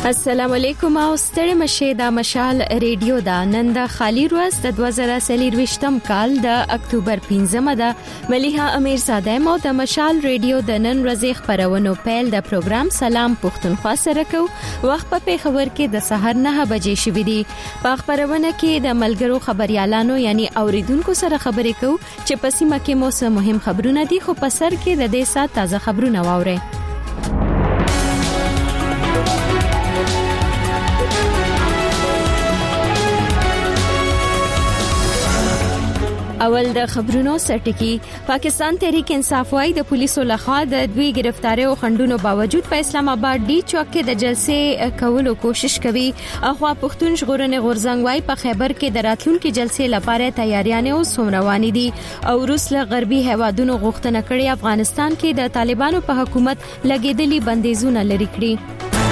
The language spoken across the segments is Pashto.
السلام علیکم او ستړي مشه د مشال ریډیو دا نن د خالی ورځ د 2023م کال د اکتوبر 15مه د ملیحه امیرزاده مو د مشال ریډیو د نن ورځې خبرونو پیل د پروګرام سلام پښتونخوا سره کو وخت په خبر کې د سحر 9 بجې شوې دي په خبرونه کې د ملګرو خبريالانو یعنی اوریدونکو سره خبرې کو چې په سیمه کې مو مهم خبرونه دي خو په سر کې د دې سات تازه خبرونه واوري اول د خبرونو سرټکی پاکستان تحریک انصاف وايي د پولیسو لخوا د دوی گرفتاری او خندونو باوجود په اسلام آباد ډی چوک کې د جلسې کولو کوشش کوي اخوا پښتون ژغورنې غورځنګ وايي په خیبر کې د راتلونکو جلسې لپاره تیاریانه او سمرواني دي او روس له غربي هوادونو غوښتنه کړې افغانستان کې د طالبانو په حکومت لګیدلي بندیزونه لري کړی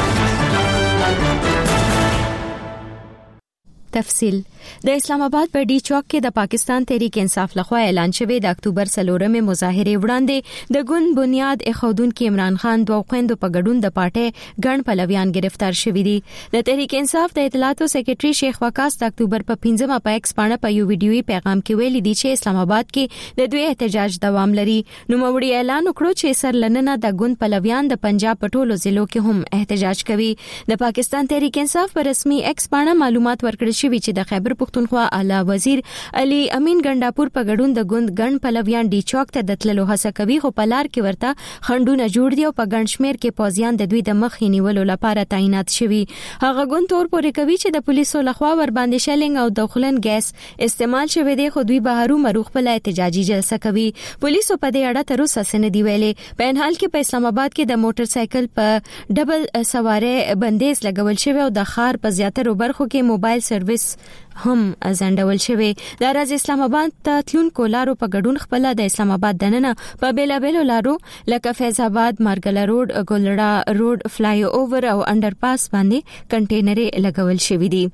تفصیل د اسلام آباد په ډی چوک کې د پاکستان تحریک انصاف لخوا اعلان شوی د اکتوبر 3مه مظاهره وړاندې د ګوند بنیاد اخودونکو عمران خان دوه خويندو په ګډون د پارټي ګڼ پلویان گرفتار شوی دي د تحریک انصاف د اطلاعاتو سیکریټري شیخ وقاص د اکتوبر په 15مه په ایکس باندې په یو ویډیوي پیغام کې ویلي دي چې اسلام آباد کې د دوی احتجاج دوام لري نو موړي اعلان وکړو چې سر لننه د ګوند پلویان د پنجاب په ټولو ضلعو کې هم احتجاج کوي د پاکستان تحریک انصاف په رسمي ایکس باندې معلومات ورکړل شوی چې د خیبر پختونخوا اعلی وزیر علي امین ګنداپور په ګډون د ګوند ګڼ پلویان ډی چوک ته د تللو هڅه کوي خو په لار کې ورته خندونه جوړ دي او په ګڼ شمیر کې پوزیان د دوی د مخ نیولو لپاره تعینات شوي هغه ګوند تور پورې کوي چې د پولیسو لخوا ور باندې شلینګ او دخلن ګیس استعمال شوی دی خو دوی بهرو مروخ په احتجاجي جلسه کوي پولیسو په دې اړه تر اوسه سند دی ویلي په ان حال کې په اسلام آباد کې د موټر سایکل په ډبل سواره بندیز لګول شوی او د خار په زیاتره برخو کې موبایل سرویس هم ازندول شوی د راز اسلام آباد ته تلونکو لارو په ګډون خپل د اسلام آباد دننه په بیلابلو لارو لکه فیض آباد مارګلا روډ ګلړا روډ فلای اوور او انډر پاس باندې کنټینرې لګول شوی دي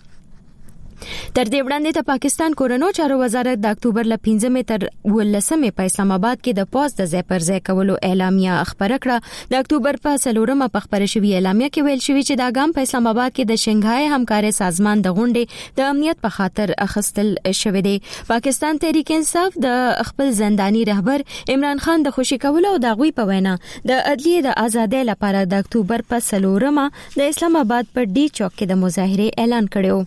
تر دې وړاندې د پاکستان کورونو چارو وزارت د اکتوبر ل 15مه تر 18مه په اسلام آباد کې د پوز د ځای پر ځای کولو اعلامیه خبره کړه د اکتوبر په 4مه په خبره شوی اعلامیه کې ویل شوی چې د ګام په اسلام آباد کې د شنګهای همکاري سازمان د غونډې د امنیت په خاطر اخستل شوی دی پاکستان تحریک انصاف د خپل زندانی رهبر عمران خان د خوشی کولو او د غوي په وینا د عدلیه د ازادۍ لپاره د اکتوبر په 4مه د اسلام آباد په ډی چوک کې د مظاهره اعلان کړو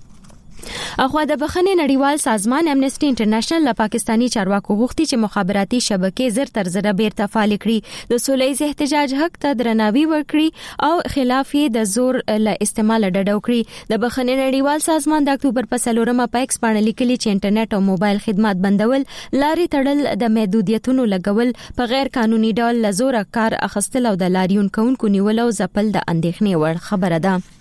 اخوا د بخښنې نړیوال سازمان امنیسټي انټرنیشنل له پاکستانی چارواکو غوښتي چې مخابراتي شبکې زر تر زر بیرته فعال کړي د سولهییز احتجاج حق ته درناوی ورکړي او خلاف یې د زور له استعمال ډډه وکړي د بخښنې نړیوال سازمان د اکتوبر په 4مه په ایکس باندې لیکلي چې انټرنیټ او موبایل خدمات بندول لارې تړل د محدودیتونو لګول په غیر قانوني ډول له زور کار اخیستل او د لاریون کوونکو نیول او ځپل د اندېښنې وړ خبره ده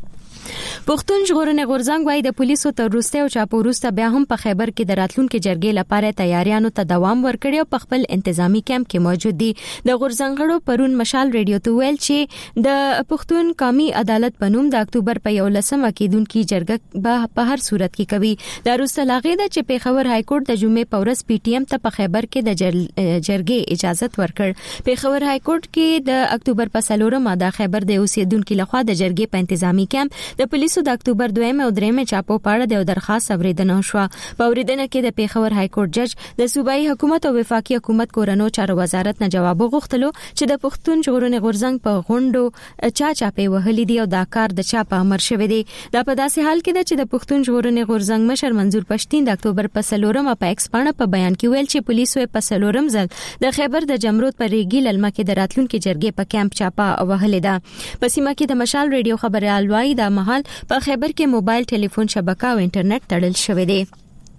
پښتون ژغورنې غورځنګ وايي د پولیسو تر وروسته او چاپوروسته بیا هم په خیبر کې د راتلونکو جرګې لپاره تیاریانو ته دوام ورکړي او په خپل انتظامی کیمپ کې موجود دي د غورځنګړو پرون مشال ریډیو ته ویل چې د پښتون قومي عدالت په نوم د اکتوبر په 11مه کې دونکو جرګه په هر صورت کې کوي د روسته لاغې د چې پیښور های کورټ د جمعې په ورځ پی ټی ایم ته په خیبر کې د جرګې اجازه ورکړ پیښور های کورټ کې د اکتوبر په 4مه د خیبر د اوسیدونکو لخوا د جرګې په انتظامی کیمپ د پولیسو د اکتوبر 2 او 3 چاپو پاړه د درخواست اوریدنه شو په اوریدنه کې د پیښور های کورټ جج د صوبایي حکومت او وفاقي حکومت کورونو چارو وزارت نه جواب غوښتلو چې د پښتون ژغورنې غورځنګ په غونډو چاپې وهلې دي او دا کار د چا په امر شوی دی دا په داسې حال کې ده چې د پښتون ژغورنې غورځنګ مشر منظور پښتين د اکتوبر په 4مه په ایکس باندې په بیان کې ویل چې پولیسو په 4م ځل د خیبر د جمرود پر ریګي للمه کې د راتلونکو جرګې په کیمپ چاپه وهلې ده په سیمه کې د مشال ریډیو خبريال وايي د محل په خیبر کې موبایل ټلیفون شبکه او انټرنیټ تړل شوی دی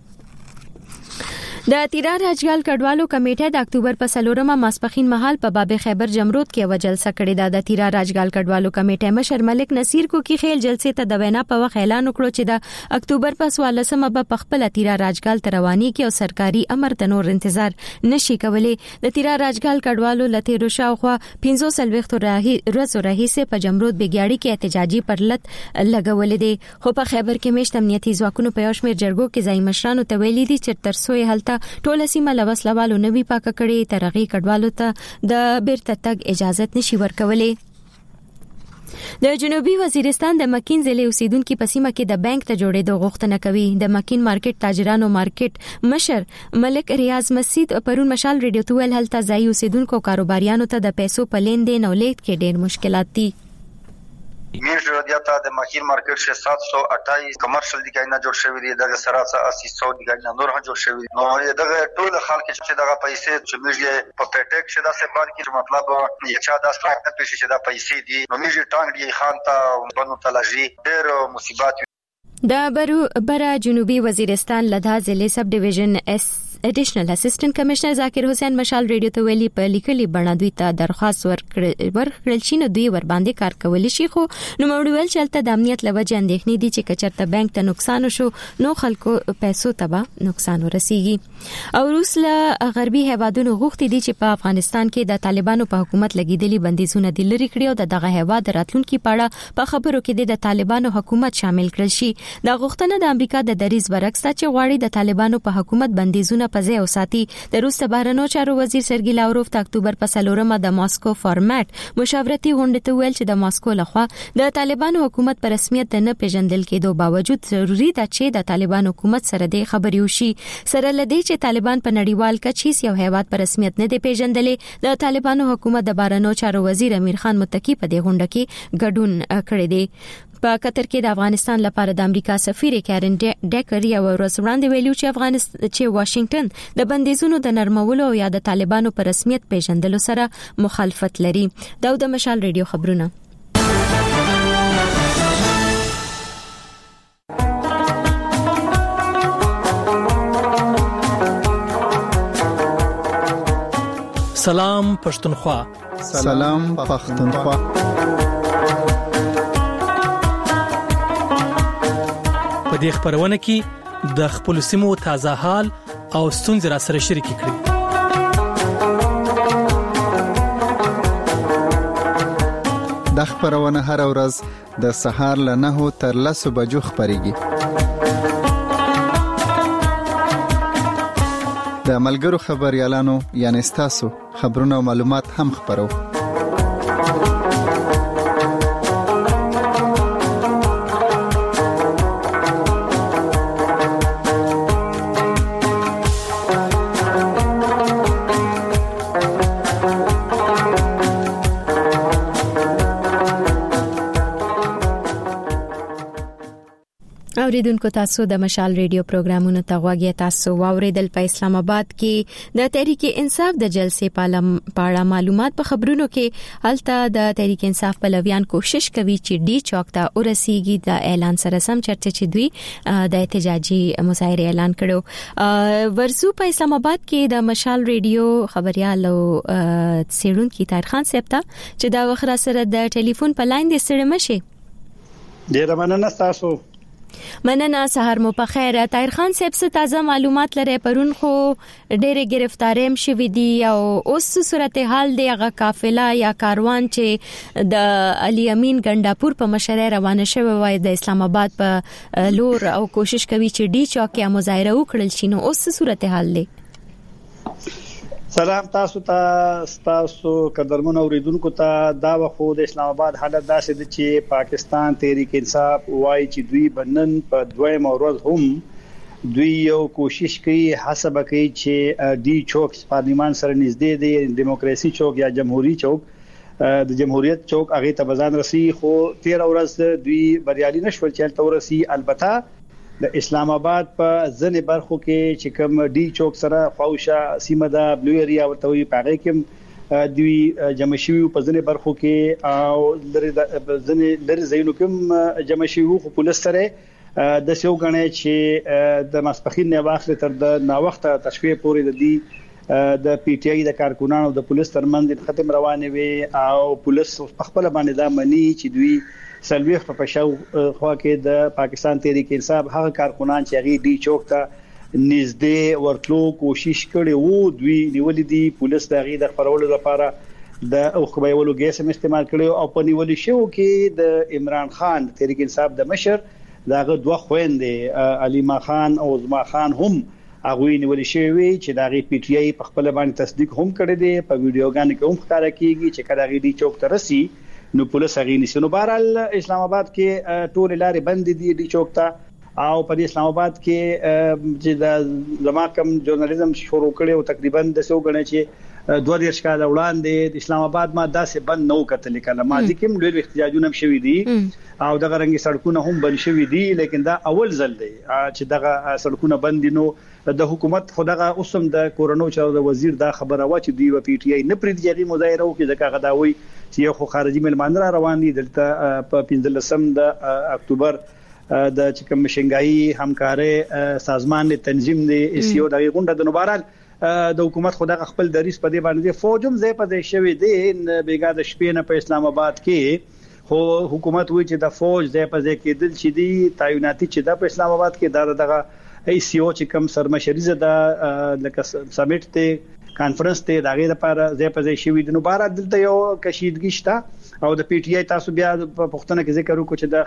د تیرا راجګال کډوالو کمیټه د اکتوبر په 4مه ماسپخین مهال په باب خیبر جمرود کې و جلسه کړې ده د تیرا راجګال کډوالو کمیټه مشر ملک نصیر کو کی خیل جلسې ته د وینا په وخت اعلان وکړو چې د اکتوبر په 14مه په خپل تیرا راجګال تروانی کې او سرکاري امر ته نور انتظار نشي کولای د تیرا راجګال کډوالو لته روشاوخه 15 ورځې راهیسه په جمرود بګیاړي کې احتجاجي پرلط لګولې دي خو په خیبر کې مشت امنیتي ځواکونو په یوشمیر جرګو کې ځای مشرانو ته ویلي دي چې ترسوې هلته ټول سیمه لوسلوالو نوی پاکه کړي ترغي کډوالو ته د بیرته تګ اجازه نشي ورکولې د جنوبي وزیرستان د مکین ضلع اوسیدونکو په سیمه کې د بانک ته جوړېدو غوښتنه کوي. د مکین مارکیټ تاجرانو مارکیټ مشر ملک ریاض مسجد پرون مشال ریډیو ته ویل هلته ځای اوسیدونکو کاروباریانو ته د پیسو په لیندین او لیږد کې ډېر مشکلات دي. میش رادیاتا د مکین مارکیټ 728 کمرشل دیګاینه جوړ شوی دی، دغه سره 800 دیګاینه نور هم جوړ شوی دی. نو دغه ټول خلک چې دغه پیسې چې میږي په پټیک شدا سه بانک کې مطلب یې چا د ستراکټ پیسې چې دا پیسې دي نو میږي ټانګ دی خان ته بنو تلجی ډېر مصیبات. د برا جنوبي وزیرستان لدا ضلع سب ډیویژن ایډیشنل اسسټنټ کمشنر ذاکر حسین مشال ریډیو ته ویلي په لیکلي بڼه دوی ته درخواست ورکړل شي نو دوی ور باندې کار کولی شي، خو نو موږ چلته د امنیت لوجه اندېښنې دي چې کچرته بانک ته نقصان شو نو خلکو پیسو ته نقصان ورسیږي. او روس له غربي هیوادونو غوښتي دي چې په افغانستان کې د طالبانو په حکومت لګیدلي بندیزونه د لری کړي او دغه هیواد راتلونکي پاړه په خبرو کې د طالبانو حکومت شامل کړل شي. دا غوښتنه د امریکا د دریز برعکس چې غواړي د طالبانو په حکومت بندیزونه پځې او ساتي. د روس بهرنیو چارو وزیر سرګی لاوروف د اکتوبر په 4 د ماسکو فارمټ مشاورتي غونډه ته ویل چې د ماسکو لخوا د طالبانو حکومت په رسمیت نه پیژندل کېدو باوجود ضروری ده چې د طالبانو حکومت سره د خبري وشي. سره لدی چې طالبان په نړیوال کچ یو هیواد په رسمیت نه دی پیژندلې. د طالبانو حکومت د بهرنیو چارو وزیر امیر خان متکی په دې غونډه کې ګډون کړی دی. په قطر کې د افغانستان لپاره د امریکا سفیر کارن ډیکر یو ورځ وړاندې ویلو چې واشنگټن د بندیزونو د نرمولو او یا د طالبانو په رسمیت پیژندلو سره مخالفت لري. دا د مشال ریډیو خبرونه. سلام پښتونخوا. سلام پښتونخوا. په دې خبرونه کې د خپل سیمو تازه حال او ستونزې را سره شریک کړئ. د خبرونه هر ورځ د سهار له 9 تر 10 بجو خبريږي. د ملګرو خبريالانو یعنی تاسو خبرونه او معلومات هم خبرو. اوریدونکو تاسو د مشال ریډیو پروګرامونو ته غوږی تاسو واوریدل. په اسلام آباد کې د تحریک انصاف د جلسې پاړه معلومات په خبرونو کې هلته د تحریک انصاف پلویان کوشش کوي چې ډی چوک ته ورسیږي. د اعلان سره سم چرته چې دوی د احتجاجي مظاهره اعلان کړو. ورسو په اسلام آباد کې د مشال ریډیو خبريال او سیړونکو طاهر خان صاحب ته چې دا وخت سره د ټلیفون په لاین د سره مشه. ډیر مننه تاسو. مننه، سحر مو په خیر. طاهر خان صاحب څه تازه معلومات لري؟ پرون خو ډېرې گرفتاریم شوې دي او اوس صورتحال دی هغه قافله یا کاروان چې د علي امین ګنداپور په مشرۍ روانه شوی وای د اسلام آباد په لور او کوشش کوي چې ډی چوک کې مظاهره وکړل شي، نو اوس صورتحال دی؟ سلام تاسو قدرمن اوریدونکو ته. دا وخت د اسلام آباد حالت داسې ده چې پاکستان تحریک انصاف وایي چې دوی بنن په دویم ورځ هم دوی یو کوشش کوي حسب کوي چې ډی چوک پارلیمان سره نږدې دی دیموکراسي چوک یا جمهوریت چوک د جمهوریت چوک هغه ته بزان رسی، خو 13 ورځ دوی بریالي نشول چې تل ورسی. البته د اسلام آباد په ځنې برخو کې چې کوم ډی چوک سره خوښه سیمه د بلو ایریا ورته وي پاره کې دوی جمع شوی په ځنې برخو کې او لري زینو کوم جمع شوی خو پولیس سره د سیو غنې چې د مسپخین نه واخله تر د نا وخت تشویق پورې د دې د پی ټی آی د کارکونانو د پولیس ترمنځ ختم روانه وي او پولیس په خپل باندې دا مني چې دوی سلويخ په پښو خوا کې د پاکستان تحریک انصاف هغه کارکونان چې هغه ډی چوک ته نږدې ورتلو کوشش کړي وو دوی نیولې دي. پولیس د هغه د خبرولو لپاره د اوخبایولو ګیس استعمال کړي او په نیولې شو کې د عمران خان تحریک انصاف د مشر داغه دوه خويندې علیما خان او زما خان هم هغه نیولې شوی چې داغه پی ټی آی په خپل باندې تصدیق هم کړی دی. په ویډیوګان کې هم ښکاره کیږي چې کله غي ډی چوک ته رسی نو پولیس هغه نیسي. نو بهرحال اسلام آباد کې ټول لارې بند دي ډي چوک ته او په اسلام آباد کې چې د زما کوم ژورنالیزم شروع کړي او تقریبا د 100 غنې چې 20 کال وړاندې د اسلام آباد ما داسې بند نو کتل کله ماضي کې ډېر احتجاجونه هم شوي دي او دغه رنګي سړکونه هم بند شوي دي لیکن دا اول ځل دی چې دغه سړکونه بند دي. نو د حکومت خدغه اوسم د کورونو چارو د وزیر دا خبره وا چې دی و پی ټی آی نه پریږدي مظاهره وکړي ځکه غداوي چې یو خارجي ملمان را روان دي دلته په 15 د اکتوبر د چکم مشنګای همکاري سازمان تنظیم دی ایسیو د غونډه د نوبارال د حکومت خدغه خپل دریس په دی باندې فوجم زې په دې شوی دی بیګا د شپې نه په اسلام آباد کې خو حکومت وی چې د فوج زې په ځای کې دل شي دي تعیناتي چې د په اسلام آباد کې دغه ایسیو چې کم سرمشري زده لکه سمیټ ته کانفرنس ته دغه لپاره زې په ځای شوی دی. نو بار دلته یو کشیدګی شته او د پی ټی آی تاسو بیا په پښتنه کې ذکر وکړو چې د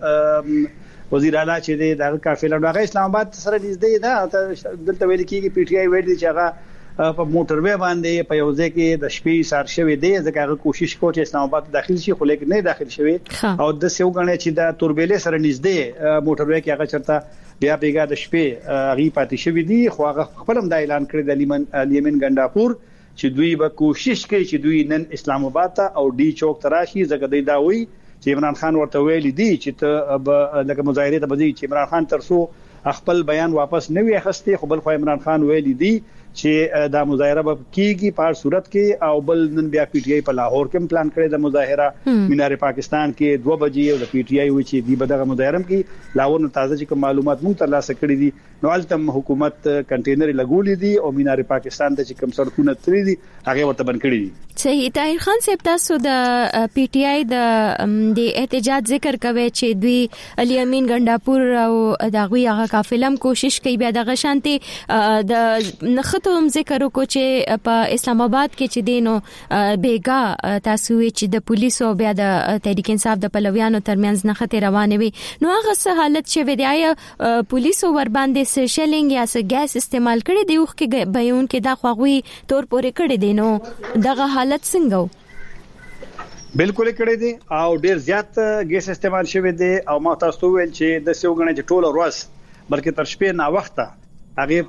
خیبر وزیر اعلی چې د قافله دغه اسلام آباد سره نږدې ده دلته ویل کیږي پی ټی آی ویل چې هغه په موټر وې باندې په یو ځای کې د شپې سار شوی دی ځکه هغه کوشش کوي چې اسلام آباد داخل شي خو لیکن نه داخل شوی او د سیو غنې چې د توربېلې سره نږدې موټر وې کې هغه چرته بیا بیګا د شپې غي پاتې شوی دی خو هغه خپل هم د اعلان کړی د لیمن ګنداپور چې دوی به کوشش کوي چې دوی نن اسلام آباد ته او ډي چوک تراشي ځکه دوی دا وایي چې عمران خان ورته ویلي دي چې ته لکه مظاهره ته بځي چې عمران خان ترسو خپل بیان واپس نه وي اخستي خو بل خو عمران خان ویلي دي چې دا مظاهره به کیږي په صورت کې او بل نن بیا پی ټی آی په لاهور کې پلان کړی د مظاهره مینار پاکستان کې 2 بجې او د پی ټی آی و چې دی بدغه مظاهره کې لاهور نه تازه چې معلومات مونږ ترلاسه کړې دي نو التم حکومت کنټینر لګولې دي او مینار پاکستان ته چې کوم سړکونه ترې دي هغه ورته بند کړی دي. صحیح. طاهر خان صاحب تاسو د پی ټی آی د احتجاج ذکر کوي چې دوی علي امین ګنداپور او دغه هغه قافله کوشش کوي بیا دغه شانتي د نخته هم ذکر وکړو چې په اسلام آباد کې چې دینو بیګا تاسو چې د پولیسو بیا د تحریک انصاف د پلویانو ترمنځ نخته روانه وي نو هغه څه حالت چې ودایا پولیسو ور باندې شیلینګ یا ګیس استعمال کړي دی وخت کې بیان کې دا خوغوي تور پورې کړي دي نو دغه حالت څنګه بالکل کړي دي او ډیر زیات ګیس استعمال شوی دی او ما تاسو ویل چې د سیوګنه چې ټول ورځ بلکې تر شپې نه وخته هغه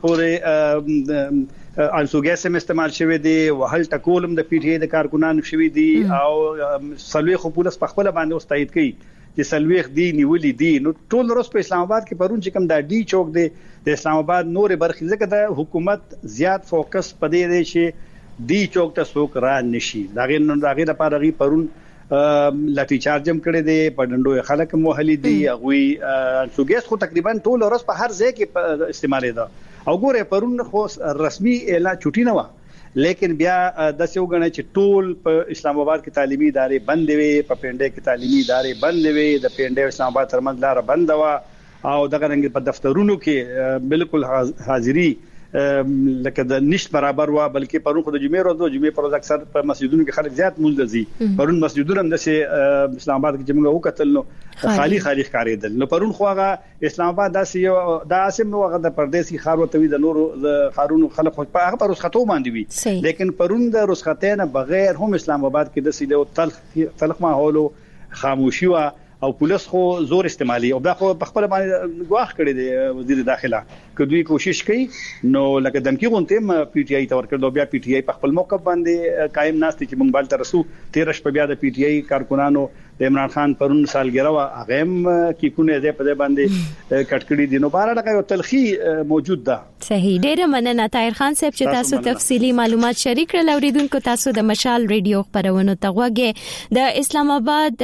پورې انسو ګیس هم استعمال شوی دی وهل ټکولم د پی ټی آی د کارکونانو شوی دی او سلوي خو پولیس په خپل باندې واستاید کوي چې سلويخ دی نیولې دي نو ټول روز په اسلام آباد کې پرون چې کوم د ډي چوک دی د اسلام آباد نورې برخې ځکه د حکومت زیات فوکس پدې دی چې ډي چوک ته څوک را نشي داغه لپاره غي پرون لاټي چارجم کړي دي په ډندو خلک موهلي دي غوي سوګیس خو تقریبا ټول ورځ په هر ځای کې استعمال ده او ګوره پرون خو رسمي اعلان چټي نه و لیکن بیا د سیوګنه چې ټول په اسلام آباد کې تعلیمي ادارې بند وي په پنده کې تعلیمي ادارې بند وي د پنده اسلام آباد ترمنځ لار بند و او دغه رنګ په دفترونو کې بالکل حاضری لکه د نشټ برابر و بلکې پرون خو د جمعې پر ورځ اکثر په مسجدونو کې خلک زیات مولدزي پرون مسجدونه هم د اسلام آباد کې موږ وکتل نو خالی ښکارېدل نو پرون خو هغه اسلام آباد د اسیم نو هغه د پردیسي خار وتوي د نورو د خارونو خلک خو په هغه پر رسختو باندې وي لیکن پرون د رسختینه بغیر هم اسلام آباد کې د سیده تلخ ماحول خاموشي و او پولیس خو زور استعمالي او دا خو په خپل باندې غواخ کړی دی وزیر داخله کدوې کوشش کوي نو لکه دمکی غونته پی ټی آی تور کړو بیا پی ټی آی په خپل موقف باندې قائم ناشته چې موږ بل تر رسو 13 په بیا د پی ټی آی کارکونانو د عمران خان پرون سالګرا وا اغم کی کونه دې په باندې کټکړی دي نو بار لکه یو تلخی موجود ده. صحیح. ډیره مننه طاهر خان صاحب چې تاسو تفصیلی معلومات شریک کړل اوریدونکو تاسو د مشال ریډیو خبرونه تغوګه د اسلام آباد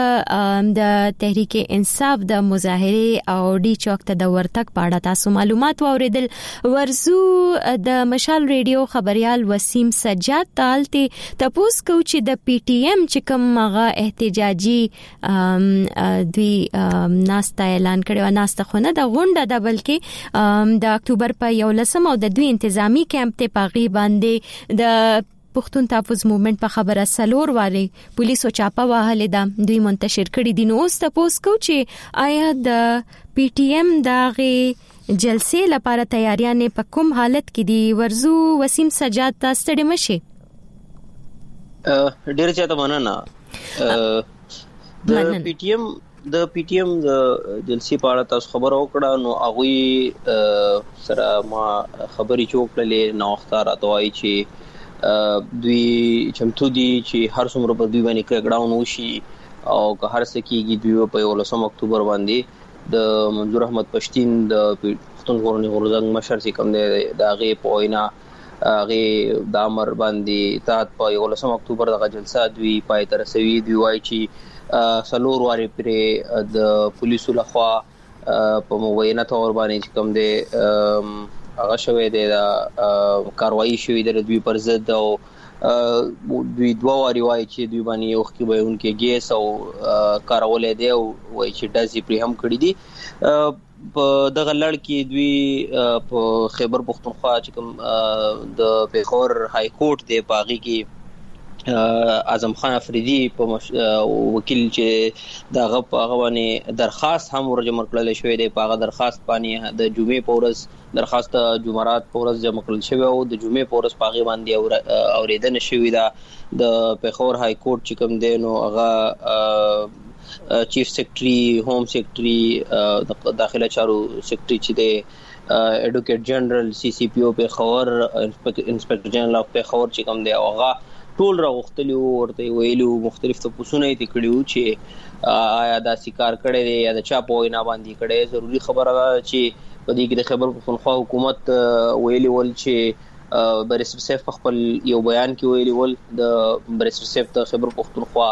د تحریک انصاف د مظاهره او ډي چوک ته د ورتک پاړه تاسو معلومات اوریدل ورزو د مشال ریډیو خبريال وسیم سجاد تالته تپوس کو چې د پی ټی ایم چې کوم هغه احتجاجي دوی ناستا اعلان کړو ناستا خونه د غونډه د بلکې د اکتوبر په 11 او د دوی انتظامی کیمپ ته پاغي باندې د پښتون تحفظ موومېنټ په خبره سلور واري پولیسو چاپه وهلې ده دوی منتشر کړي دي نو اوس تاسو کو چې آیا د پی ټی ایم دغه جلسې لپاره تیاریانې په کوم حالت کې دي ورزو وسیم سجاد تاسو ته مشي ډیر چاته مننه د پی ټی ایم د جلسې په اړه تاسو خبر اوکړه نو هغه سره ما خبري چوکړلې نو اختار اتوای چې دوی چمتو دي چې هر څومره په دوی باندې کړهګډاون وشي او که هر څه کېږي دوی په 18 اکتوبر باندې د منظور احمد پښتين د پښتون غورځنګ مشر چې کوم دی داغه پوینا هغه د امر باندې تحت په 18 اکتوبر دغه جلسه دوی پای تر رسوي دی وای چې سلور واري پر د پولیسو لخوا په موینه تور باندې کوم دی هغه شوی دی د کاروایی شوی د دوی پر ضد او دوی دوه واري وای چې دوی باندې یو خکې به انکه ګیس او کارولې دی او وای چې داسې پرې هم کړی دي په دغه لړ کې دوی په خیبر پختونخوا چې کوم د پیښور های کورټ دی باغی کې اعظم خان افریدي په وکیل چې دغه په باندې درخواست هم ورجمع کړل شوې دی په هغه درخواست باندې د جمعې پورز درخواست جمعرات پورز جمع کړل شوی او د جمعې پورز پاغي باندې اوریدنه شوې ده د پیښور های کورټ چې کوم دی نو هغه چیف سیکریټري ہوم سیکریټري داخله چارو سیکریټري چې دی ایډوکیټ جنرال سی سی پی او په خبر انسپکټر جنرال اف په خبر چې کوم دی هغه ټول راغختلی ورته ویلو مختلف تاسوونه یې کړیو چې آیا دا سکار کړي دی یا د چا په وینا باندې کړي ضروری خبره ده چې په دې کې د خبر پښتونخوا حکومت ویلي ول چې بریسر سیف خپل یو بیان کې ویلي ول د بریسر سیف د خبر پښتونخوا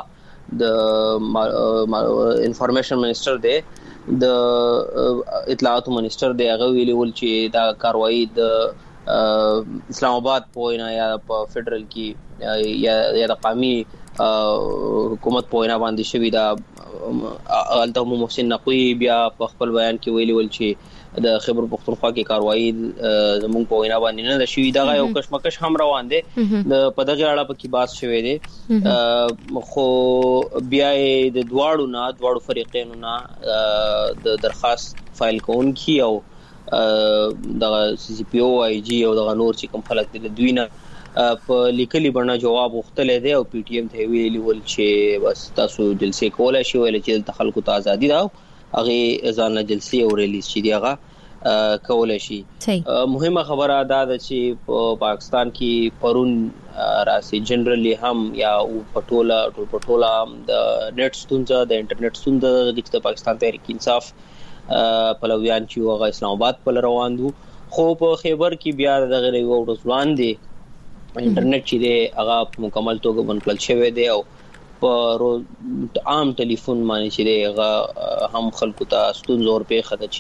د انفارمیشن منسٹر دی د اطلاعات منسٹر دی هغه ویلي ول چې دا کاروایی د اسلام آباد پوینا یا په فدرل کې یا د قومي حکومت پوینا باندې شوی دا الته محسن نقوی بیا په خپل بیان کې ویلي ول چې د خیبر پختونخوا کې کاروایی زموږ په وینا باندې نه شوی دا یو کشمکش هم روان دي د پدغه اړه په کې بحث شوی دی خو بیا د دواړو فریقینو نه د درخواست فایل کوونکی او د سی سی پی او آی جی او د نور چې کوم خلک دي دوی نه په لیکلي بڼه جواب غوښتل دی او پی ټی ایم ته ویلي ول چې بس تاسو جلسې کولای شئ ول چې د خلکو ته ازادي ده هغه ځان جلسې او ریلیز شي دی هغه کولای شي مهمه خبره ده چې په پاکستان کې پرون راسي جنرالي هم یا پټولا د نت ستونزه د انټرنیټ ستونزه د پاکستان تحریک انصاف پلویان چې هغه اسلام آباد په روان دي خو په خیبر کې بیا دغه یو ورځوان دي انټرنیټ چې دی هغه مکمل توګه بند کړل شوی دی او په عام ټلیفون باندې چې دی هغه هم خلکو ته ستونزې ور پیښه ده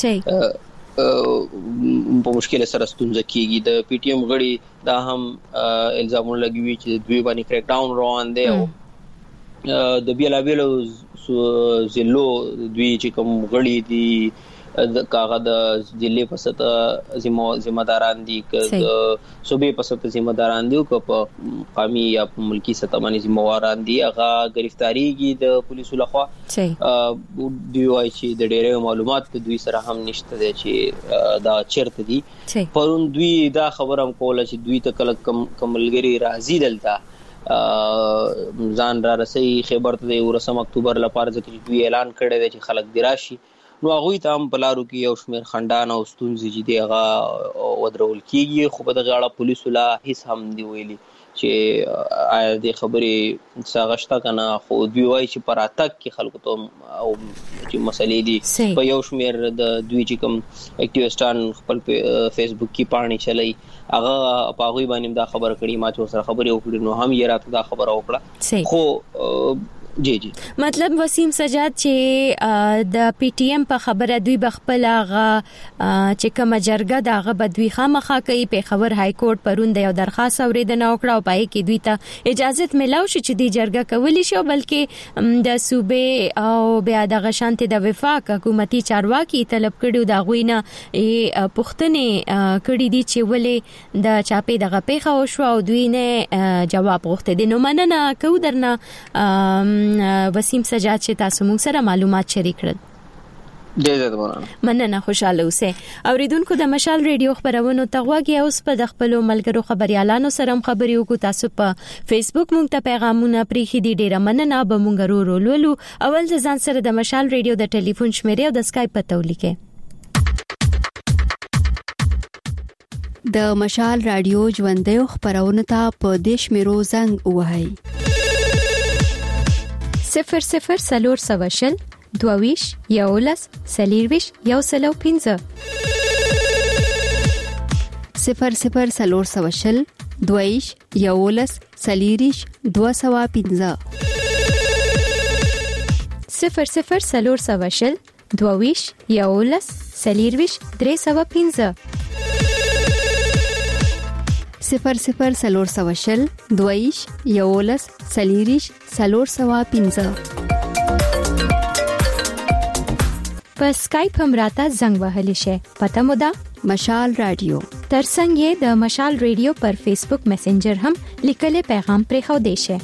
چې په مشکل سره ستونزه کیږي د پی ټی ایم غړي دا هم الزامونه لګوي چې دوی باندې کریک ډاون روان دی او د بیلابیلو زلو دوی چې کوم غړي دي د کاغه د ضلع په سطح ذمہ داران دي ک د صوبې په سطح ذمہ داران دي او په قومي یا په ملکی سطح باندې ذمہ واران دي هغه گرفتاریږي د پولیسو لخوا دوی وايي چې د ډېرې معلومات په دوی سره هم نشته دي چې دا چیرته دي پرون دوی دا خبره هم کوله چې دوی ته کله کملګری راځي دلته ځان را رسي خبر ته 18 اکتوبر لپاره ځکه دوی اعلان کړی دی چې خلک دی راشي نو هغه ته هم بلارو کې یو شمیر خندان او ستونزې چې دی هغه ودرول کیږي خو په دغه اړه پولیسو لا هیڅ هم دی ویلي چې آیا د خبرې څنګه کنه خو دوی وایي چې پراتک کې خلکو ته او چې مسلې دي په یو شمیر د دوی چې کوم اکټیویسټان خپل فیسبوک کې پاڼې چلای هغه په هغه باندې دا خبر کړي ما چې سره خبرې وکړې نو هم یې راته دا خبره وکړه خو جی مطلب وسیم سجاد چې د پی ټی ایم په خبره دوی بخپل هغه چې کوم جرګه دغه بدوي خامخا کوي په خبر های کورټ پرون د یو درخواست اوریدنه وکړه او پای کې دوی ته اجازه ملاو شي چې د جرګه کولی شي بلکې د صوبې او بیا د غشانت د وفاق حکومتي چارواکي طلب کړي دا غوینه پښتنې کړي دي چې ولې د چاپې دغه پیښه وشو او دوی نه جواب غوښته دي نو مننه کو درنه وسیم سجاد چې تاسو موږ سره معلومات شریک کړل ډېر مننه. مننه، خوشاله اوسئ. اوریدونکو د مشال ریډیو خبرونو ته غوږی اوس په خپل ملګرو خبريالانو سره خبري وکړو. تاسو په فیسبوک مونږ ته پیغامونه پریخي دي، ډیره مننه. به مونږ رولولو اول ځان سره د مشال ریډیو د ټلیفون شمیره او د اسکایپ پته ولیکئ. د مشال رادیو ژوندۍ خبرونه ته په دیش میرو زنګ وهاي 00 22 یولس سلیرویش یو سلو 15 00 22 یولس سلیریش 215 00 22 یولس سلیرویش 315 00 22 یولس سلیریش 315 په اسکایپ هم راته زنګ وهلی شي. پته مو ده مشال رادیو. ترڅنګ یې د مشال رادیو پر فیسبوک میسنجر هم لیکلي پیغام پرې خو دی شي.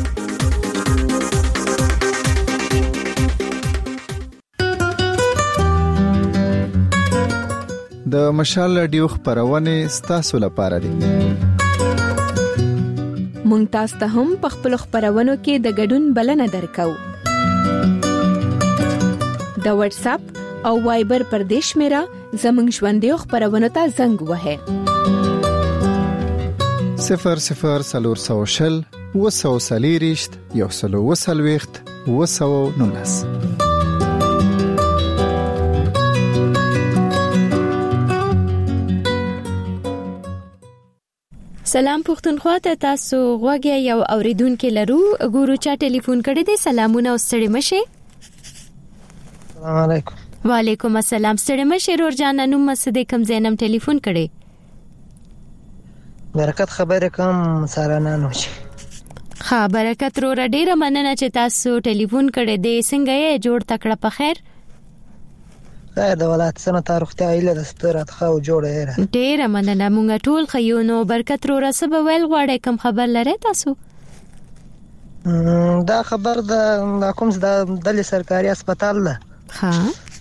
د مشال رادیو خبرونه ستاسو لپاره دي. مونږ تاسو ته هم په خپل خبرونو کې د ګډون بلنه درکو. د واتس اپ او وایبر پر دیش میرا زمنګ ژوندې خبرونه ته زنګ وهه 00 وسوسلیریشت یو سلو وسلويخت وسو نونس. سلام پښتونخوا ته، تاسو غوږی یو اوریدونکو لرو. ګورو چا ټلیفون کړی دی. سلامونه او ستړي مشه. السلام علیکم. وعلیکم السلام. ستړي مشه رور جان. نوم مسد کم زینم ټلیفون کړي. برکت خبره کوم سارانانو شي. ها برکت رور ډیره مننه چې تاسو ټلیفون کړي دی. څنګه یې جوړ تکړه په خیر؟ خیر د ولادت سنه تاریخته ایله د سترات خو جوړه یې. ډیره مننه. مونږ ټول خيونو برکت رور سبا ویل غواړي کوم خبر لري تاسو؟ دا خبر د کوم د سرکاري هسپتال ده. ها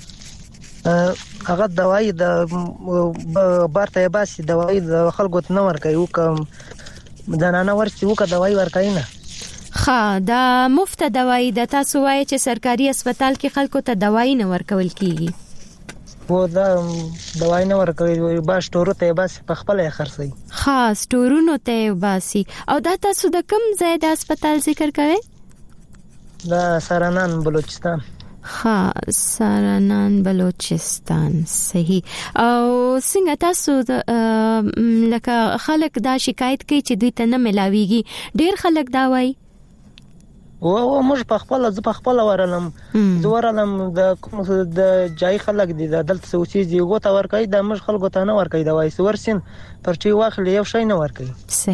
هغه دوايي د بارته باسي دوايي د خلکو ته نور کوي کوم دنانه ورسي وکړه دوايي ورکاي نه. ها دا مفت دوايي د تاسو وایي چې سرکاري هسپتال کې خلکو ته دوايي نه ورکول کیږي. و دا دوايي نه ورکوي با سٹورو ته باسي په خپل خرڅي. ها سٹورونو ته باسي. او دا تاسو د کوم ځای د هسپتال ذکر کوئ؟ دا سارانان بلوچستان. ها سارانان بلوچستان. صحیح. او څنګه تاسو لکه خلک دا شکایت کوي چې دوی ته نه ملاويږي؟ ډیر خلک دا وایي. او موږ په خپل ورلم زورلم د کوم د جای خلک دي د دلته سوسيزي غوته ورکای د موږ خلکو ته نه ورکای د وایس ورسین پرچی واخلې یو شی نه ورکای.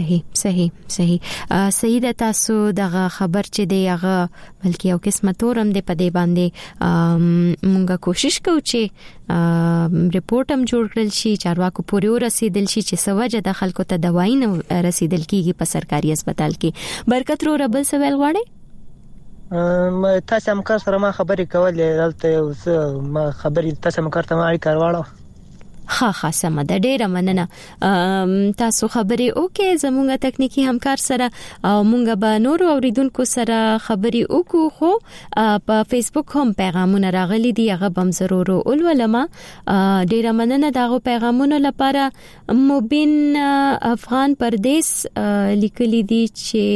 صحیح د تاسو دغه خبر چې دی هغه بلکې یو قسمه تورم دی په دې باندې مونږه کوشش کوو چې ریپورت هم جوړ کړل شي چارواکو پورې ورسېدل شي چې سوجه د خلکو ته دوايي نه رسیدل کیږي په سرکاري هسپتال کې. برکت رو ربل سوال غواړي. تاسو هم کار سره ما خبرې کولې دلته ما خبرې تاسو هم کار ته ما اړیکه راوړم. ها سم ده. ډیره مننه. تاسو خبرې وکړئ زموږه تکنیکی همکار سره او مونږ به نور اوریدونکو سره خبرې وکړو. خو په فیسبوک هم پیغامونه راغلي دي هغه بم ضرور ولولم. ډیره مننه دغه پیغامونو لپاره. مبین افغان پردیس لیکلي دي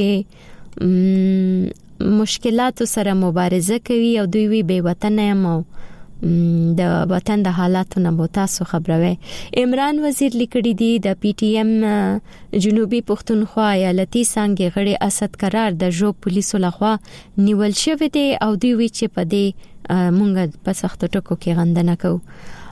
چې مشکلات سره مبارزه کوي او دوی وی بے وطن یم د وطن د حالاتو نه تاسو خبروي. عمران وزیر لیکړي دي د پی ټی ایم جنوبي پښتونخوا ایالتي څنګه غړي اسد قرار د جو پولیسو لخوا نیول شوی دی او دوی وی چې په دې مونږ په سخت ټکو کې غندنه کوو.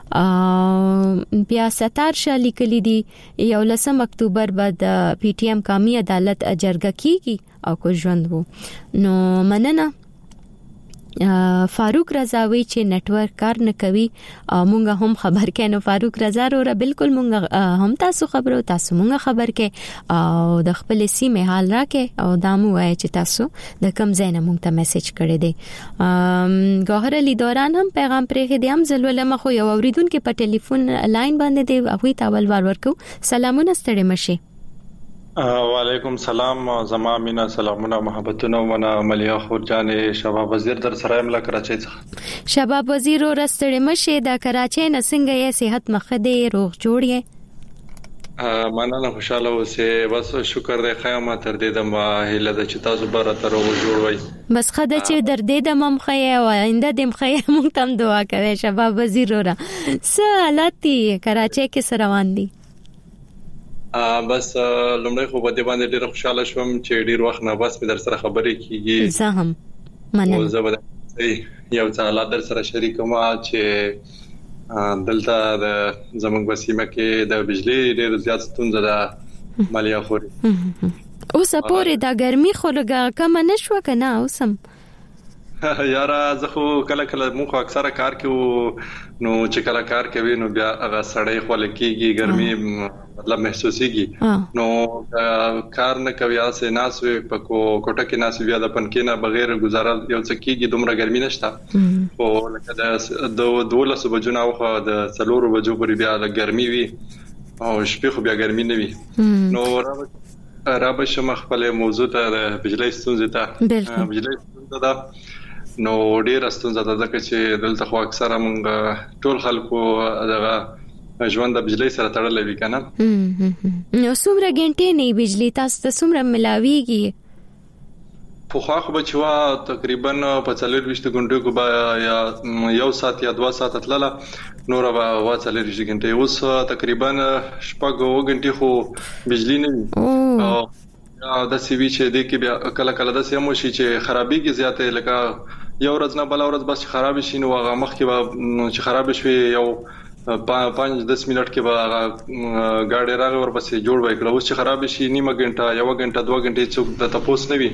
بیا ستار شاه لیکلي دي 11 اکتوبر بعد پی ټی ایم قومي عدالت اجرګه کیږي او کو ژوند وو. نو مننه فاروق رضاوي چې نتورک کار نه کوي مونږه هم خبر کینو فاروق رضا رو بالکل مونږه هم تاسو خبرو تاسو مونږه خبر کې او د خپل سیمه حال راکې او دامو وای چې تاسو د کم ځای نه مونږ ته میسج کړی دی ګوهر علي دوران هم پیغام پرې دی هم زلول مخو یو اوریدونکو په ټلیفون لاین باندې دی هغه تاول ورکو سلامونه ستړي مشه وعلیکم سلام زما مینا سلامونه محبتونه ونا ملیا خورجان شباب وزیر در سره مل کراچۍ څخه شباب وزیر ورستړي مشه د کراچۍ نه څنګه یې صحت مخدي روغ جوړی مننه خوشاله اوسه بس شکر دې خیامه تر دې د ماهله د چتا زبر تر روغ جوړوي بس خدای چې در دې د مم خیا او آینده دې مخیا مونږ تم دعا کوي شباب وزیر ورا څه حالت کراچۍ کې سره روان دي بس لمړی خو په دې باندې ډېر خوشاله شوم چې ډېر وخت نه بس په در سره خبرې کیږي زه هم مننه او زه به یو څه حالات در سره شریکوم چې دلته د زموږ وسیمه کې د بجلی ډېر زیات ستونزه ده مالیا خوري اوس پورې د ګرمي خو لګه کم نشو کنه اوسم یارا زه خو کله مخ اکثره کار کوي نو چې کله کار کوي نو بیا هغه سړی خو لکېږي ګرمي مطلب محسوسيږي نو کار نه کوي اسه ناس په کوټه کې ناس بیا د پنکې نه بغیر گزاره یو څه کېږي دومره ګرمي نشته او لکه د 12 بجو نه خو د 4 بجو پورې بیا د ګرمي وي او شپې خو بیا ګرمي نه وي نو رابه شم خپل موضوع ته د بجلی ستونزې ته بجلی ستونزه ده نو ډیر ستونزه ده چې دلته خو اکثره مونږ ټول خلکو دغه ژوند د بجلی سره تړلې وي کنه نو څومره غنټې نه بجلی تاسو ته څومره ملاويږي په خو بچوا تقریبا په 40 غنټو کو یا یو ساعت یا 2 ساعت تلله نور به 40 غنټې اوس تقریبا شپږ غنټې خو بجلی نه وي او د سی وی چې د کې بیا کله د سیمو شي چې خرابېږي زیاته لکه یو ورځ نه بل ورځ بس خراب شي نو هغه مخ کې چې خراب شي یو 5-10 منټ کې به گاډي راغی ورپسې جوړ وکړه اوس چې خراب شي نیمه غنټه یو غنټه 2 غنټې څوک د تاسو نه وي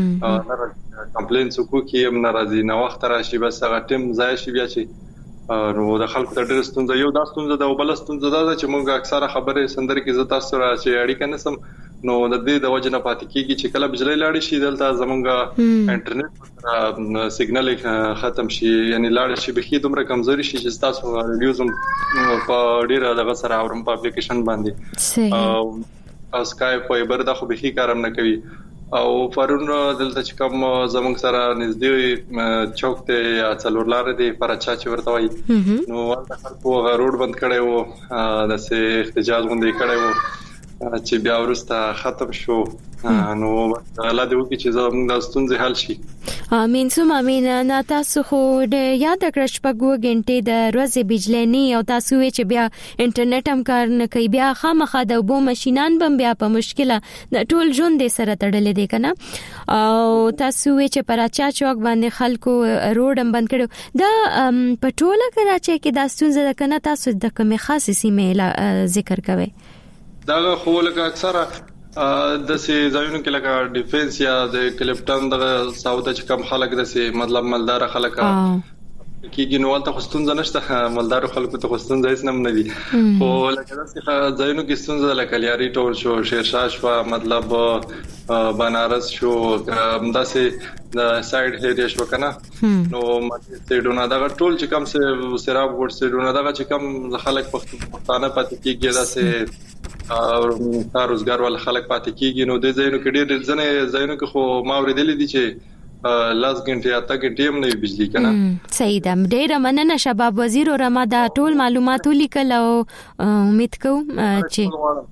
کمپلین څوک کې هم ناراضي نه وخت راشي بس هغه ټیم ځای شي بیا چې نو د خلکو ته ډېر ستونزه یو د ستونزه د بل ستونزه ده چې موږ اکثره خبرې سندر کې زتا سره چې اړیکه نسم نو د دې د وجه نه پاتې کیږي چې کله بجلی لاړ شي دلته زمونږه انټرنیټ سیګنال ختم شي یعنی لاړ شي به دومره کمزوري شي چې تاسو ریوزم په ډیره دغه سره اورم په اپلیکیشن باندې او اسکایپ فایبر دا خو به کارم نه کوي او پرون دلته چې کوم زمونږ سره نږدې چوک ته یا څلور لارې دی پرچا چې ورته وایي نو ولته خلکو روډ بند کړي وو د سه احتجاج غونډې کړي وو چې بیا ورسته ختم شو نو الله دې وکړي چې زموږ د ستونزې حل شي امين سم امين نه تاسو خو د یاد کړئ شپږ غنټې د ورځې بجلی نه او تاسو چې بیا انټرنیټ هم کار نه کوي بیا خامخا د وبو ماشينان بم بیا په مشکله د ټول ژوند سره تړلې دي کنه او تاسو چې پراچا چوک باندې خلکو روډ هم بند کړو دا پټوله کراچۍ کې د ستونزې کنه تاسو د کومه خاصه سیمه ذکر کوي دا خو لکه اکثره د سي ځایونو کې لکه ډیفنس یا د کلیپټن د ساوته چې کم خلک د سي مطلب مالدار خلک کېږي نو ولته خستون نشته مالدار خلکو ته خستون ځایس نم نه دي خو لکه د سي ځایونو کې ستونزه لکه لیاري ټول شو شیرشاه شو مطلب بنارس شو همداسي د سایډ هریه شو کنه نو ماته سیډونه دا ټول چې کم سراب ور سیډونه دا چې کم خلک پښتانه پاتې کېږي دا سي او روزګار ول خلک پاتې کیږي نو د ځایونو کې ډېر ځنه ځایونو کې خو ما ورېدلې دي چې لاس غنټه اته غنټه هم نه بجلی کنه صحیح ده ډېر مننه شباب وزیر او رما دا ټول معلومات لیکل او امید کوم چې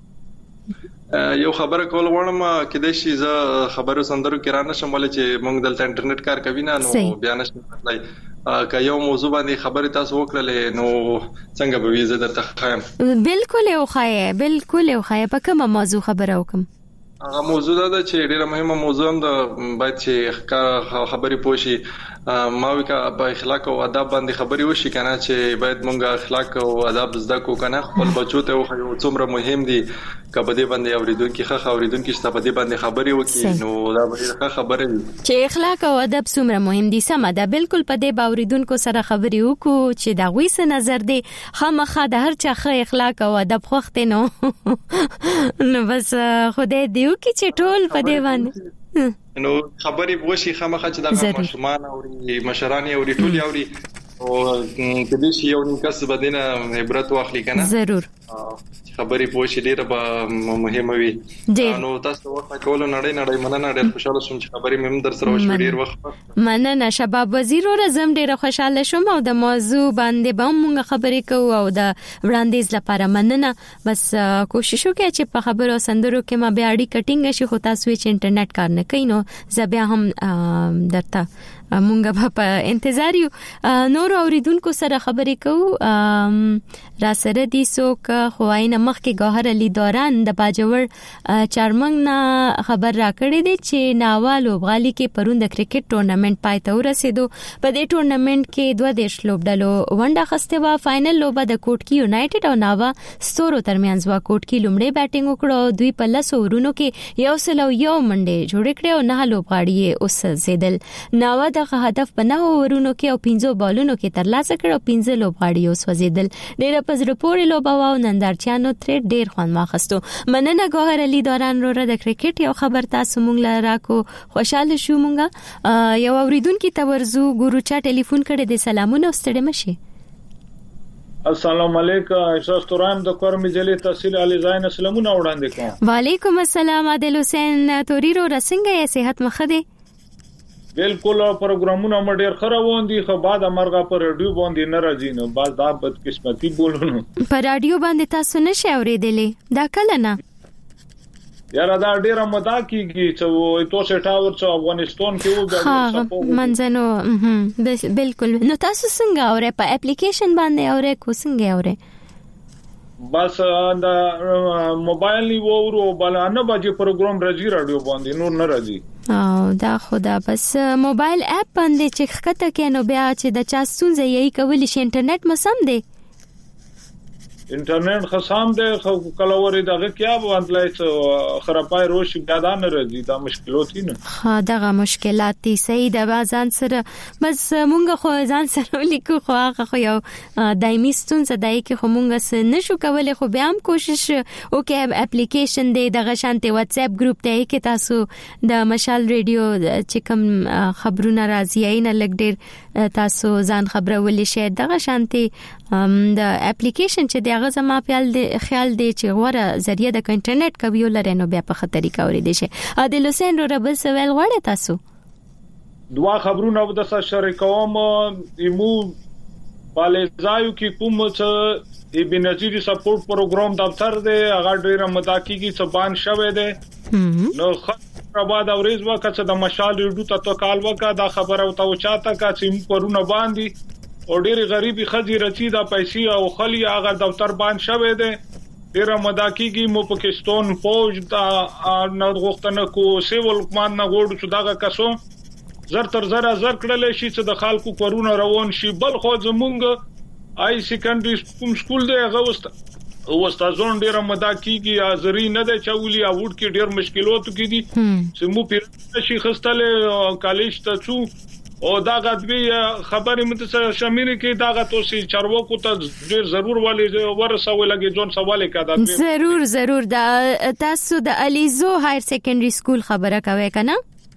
یو خبره کول غواړم کله چې زه خبرو سندرو کې رانه شمول چې موږ دلته انټرنیټ کار کوي نه نو بیان نشم که یو موضوع باندې خبرې تاسو وکړلې نو څنګه به ویزه درته خایم بالکل یو خایه په کومه موضوع خبره وکم هغه موضوع ده چې ډیره مهمه موضوع هم ده باید چې خبرې پوښي ماوي کا په اخلاق او آداب باندې خبري وشي کنه چې باید مونږه اخلاق او آداب زده کو کنه خپل بچو ته خو څومره مهم دي کبه دې باندې اوریدونکو ښه اوریدونکو چې په دې باندې خبري وکړي نو دا به ښه خبره وي چې اخلاق او ادب څومره مهم دي. سم ده، بالکل په دې اوریدونکو سره خبري وکړو چې دا غوي څه نظر دی. خامخا د هر چا ښه اخلاق او ادب خوښته نو بس خدای دیو کی چې ټول په دی باندې نو خبري وشي خامخا چې د ماشومان او مشران او ټول یوري او کله چې یو کس بدینه عبرت واخلي کنه ضرور خبري پوښي ډیره به مهمه وي. نو تاسو وخت کول نړۍ مننه ډیر خوشاله شوم چې خبري مم در سره وشو ډیر وخت مننه. شباب وزیر ورزم ډیره خوشاله شوم او د موضوع باندې به موږ خبرې کوو او د وړاندیز لپاره مننه. بس کوشش وکړئ چې په خبرو سندرو کې ما بیا اړیکه ټینګ شي، خو تاسو چې انټرنیټ کار نه کوي نو زبیا هم درته مونږ په انتظار یو. نور اوریدونکو سره خبرې کوو. را سره دي څوک خواینا مخکې گوهر علي دوران د باجوړ چارمنګ نه خبر راکړی دی چې ناوال لوبغالي کې پرون د کرکټ ټورنمنت پای ته ورسېدو. په دې ټورنمنت کې 2 دیش لوبډلو ونډه اخیسته و. فائنل لوبه د کوټکی یونایټډ او ناوا ستورو ترمنځ و. کوټکی لومړی بیټینګ وکړو، دوی په 10 اورونو کې 101 منډې جوړې کړې او 9 لوبغاړي اوس زیدل. ناوا دغه هدف په 9 اورونو کې او 15 بالونو کې ترلاسه کړ او 15 لوبغاړي اوس وزیدل. ډېر په زړه پورې لوبه و او نندارچیانو تر ډېر خوند واخیستو. مننه گوهر علي دوران وروره د کرکټ یو خبر تاسو مونږ لاره کو خوشاله شو. مونږه یو اوریدونکو ته ورزو ګورو چا ټلیفون کړی دی. سلامونه ستړي مشي. السلام علیکم. احساس توران د کور مجلې تحصیل علي زاین سلامونه وړاندې کوم. وعلیکم السلام عادل حسین توريرو رسنګ یې صحت مخده. بالکل پروګرامونه مډیر خروان دي، خو بعد امرغه پر رادیو باندې نه راځي نو باز دا بد قسمتي بولونو پر رادیو باندې تاسو نشئ اوریدلې دا کله نه یاره دا ډیره مدا کیږي چې تاسو ټاور چې افغانستان کې وګورئ منځنو بالکل. نو تاسو څنګه اورئ په اپلیکیشن باندې اورئ کو څنګه اورئ؟ بس دا موبایل نیو ورو بل نه باجی پروګرام راځي رادیو باندې نور نه راځي. او دا خدا بس موبایل اپ باندې چې ښکته کینو بیا چې د چا ستونزه یې کولی شي انټرنیټ مسم دی. انټرنیټ خصام دی خو کله ورې دغه کیا باندې خرابای روشي دا نه راځي. دا مشکلات دي نه دغه مشکلات دي. صحیح د بازان سره بس مونږ خو ځان سره لیکو خو هغه خو یو دایمي ستونزه دی کې خو مونږ نشو کولای، خو بیا هم کوشش وکړو. اپلیکیشن دی دغه شانته واتس اپ ګروپ دی کې تاسو د مشال ریډیو چې کوم خبرونه راځي نه لګ ډیر تاسو ځان خبرولې شي. دغه شانته د اپلیکیشن چې هغه زما خیال دی چې غوړه ذریعہ د انټرنیټ کوي لرنو بیا په خطرې کاوري دي شي. عادل حسین رو ربل سوال غواړي تاسو دوا خبرونه د سره شریکوم. ایمو پالیزایو کې کوم چې بنظیری سپورټ پروګرام دفتر دی هغه ډیره مداکی کی سبان شوه دی نو خبره اورېز وکړه چې د مشال ریډو ته کال وکړه دا خبره او ته چاته کا چې پرونه باندې او ډېری غریبي خځې رچی دا پیسې او خلی هغه دفتر باندې شوه دی. ډیره مداکیږي مو پاکستان فوج دا نه غوښتنه کو سیول حکومت نه غوړو چې دا کسو زر تر زر کړل شي چې د خلکو کورونه روان شي. بل خو زمونږ آی سیکنډري سکول دی هغه وستازون ډیره مداکیږي ازری نه د چولي او وډ کې ډیر مشکلات کې دي چې مو پیر شي خستله کالج ته څو او دا غدوی خبرې متصل شامل کې دا غتوسي چارواکو ته ډیر ضرور والی ورسوي لګي ځون سوال کړه. ضرور دا تاسو د الیزو هایر سیکنډري سکول خبره کوي کنه؟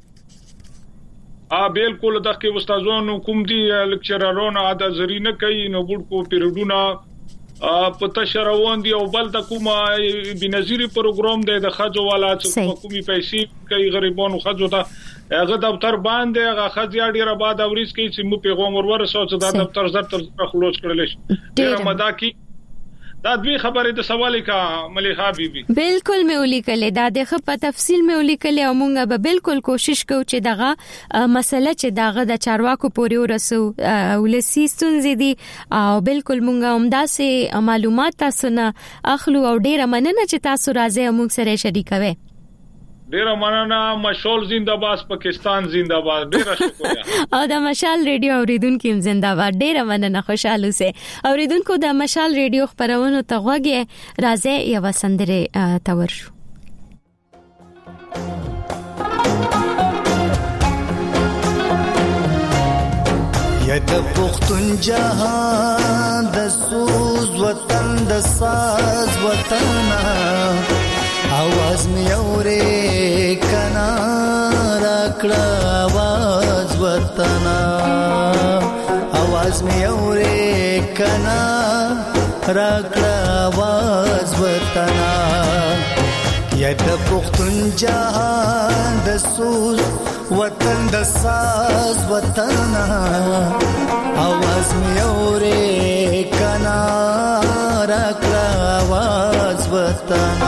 بالکل د کې استادانو کوم دي لیکچررونو ادا زری نه کوي نو ګډ کو پیریډونه پته شروان دي او بل د کومه بنظیری پروګرام دی د خځو والا چې کومي پیسې کوي غریبانو خځو ته هغه دفتر باندې هغه خځیا ډیره بعد اوریس کې چې مو پیغام ورسو چې دا دفتر زر خلوص کړل شي. ډیره مداکی دا دوی خبرې د سوالې کا مليحه بیبي بالکل مې ولیکلې دا د په تفصیل مې ولیکلې او مونږ به بالکل کوشش کوو چې دغه مسله چې دغه د چارواکو پورې ورسو ولسی ستونزې دي او بالکل مونږ همداسې معلومات تاسو نه اخلو او ډیره مننه چې تاسو راځي مونږ سره شریکوي. ډیره مننه. مشال زنده‌باد، پاکستان زنده‌باد. ډیره شکریہ. او د مشال ریډیو اوریدونکو زنده‌باد. ډیره مننه، خوشاله اوسئ. اوریدونکو د مشال ریډیو خبرونه ته غوږی راځي یو سندره تور شو. یا د پښتون جهان د سوز وطن د ساز وطن आवाज می اورې کنا راکړه आवाज وطن आवाज می اورې کنا راکړه आवाज وطن یا د پښتون جهان د سوز وطن د ساز وطن आवाज می اورې کنا راکړه आवाज وطن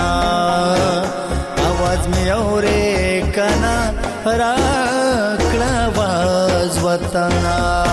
आवाज می اورې کنا راکړه आवाज وطن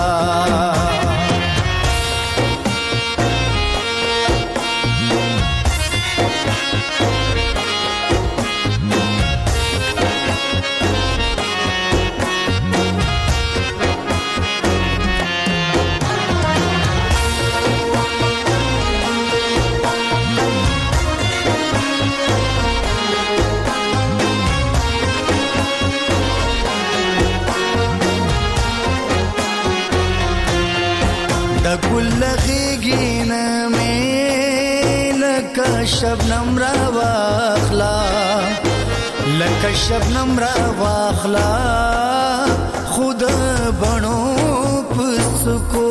شبنم را واخلا لکه شبنم را واخلا خود بنو پسکو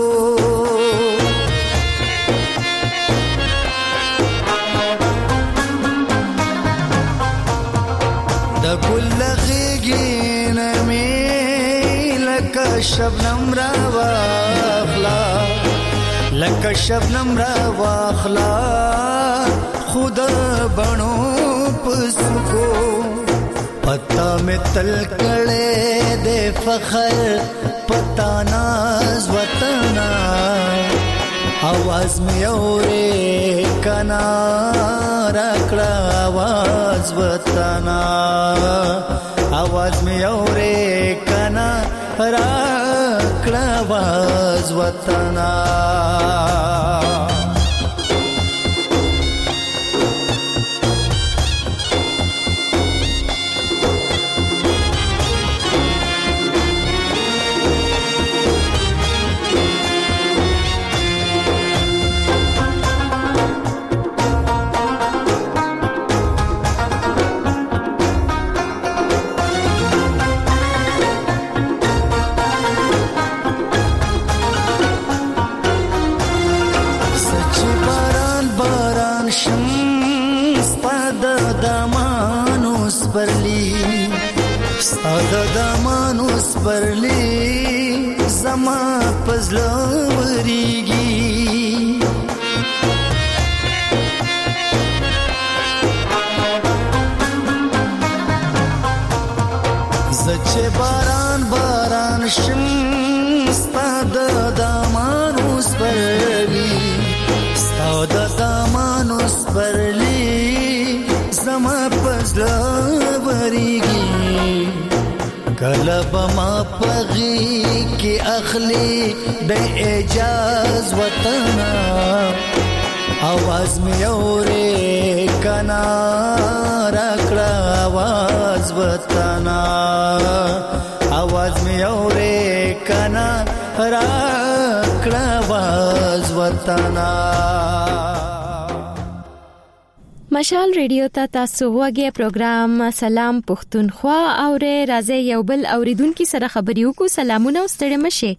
د ګل غیګین می لکه شبنم را واخلا لکه شبنم را واخلا خود بنو پسکو پتا میں تل کڑے دے فخر پتا ناز وطن आवाज میں اورے کنا راکڑا आवाज وطن आवाज میں اورے کنا راکڑا आवाज وطن د دمانوس پرلی زما پزلوریږي زچه باران باران شم ستاد دمانوس پرلی ستاد دمانوس پرلی زما پزلوریږي کلب ما پغی کی اخلی د اعجاز وطن आवाज می اورے کنا راکړه आवाज وطن आवाज می اورے کنا راکړه आवाज وطن مشال ریډیو ته تاسو غوږی پروګرام سلام پښتونخوا او راځي یو بل اوریدونکو سره خبرې وکړو. سلامونه او ستړي مشه.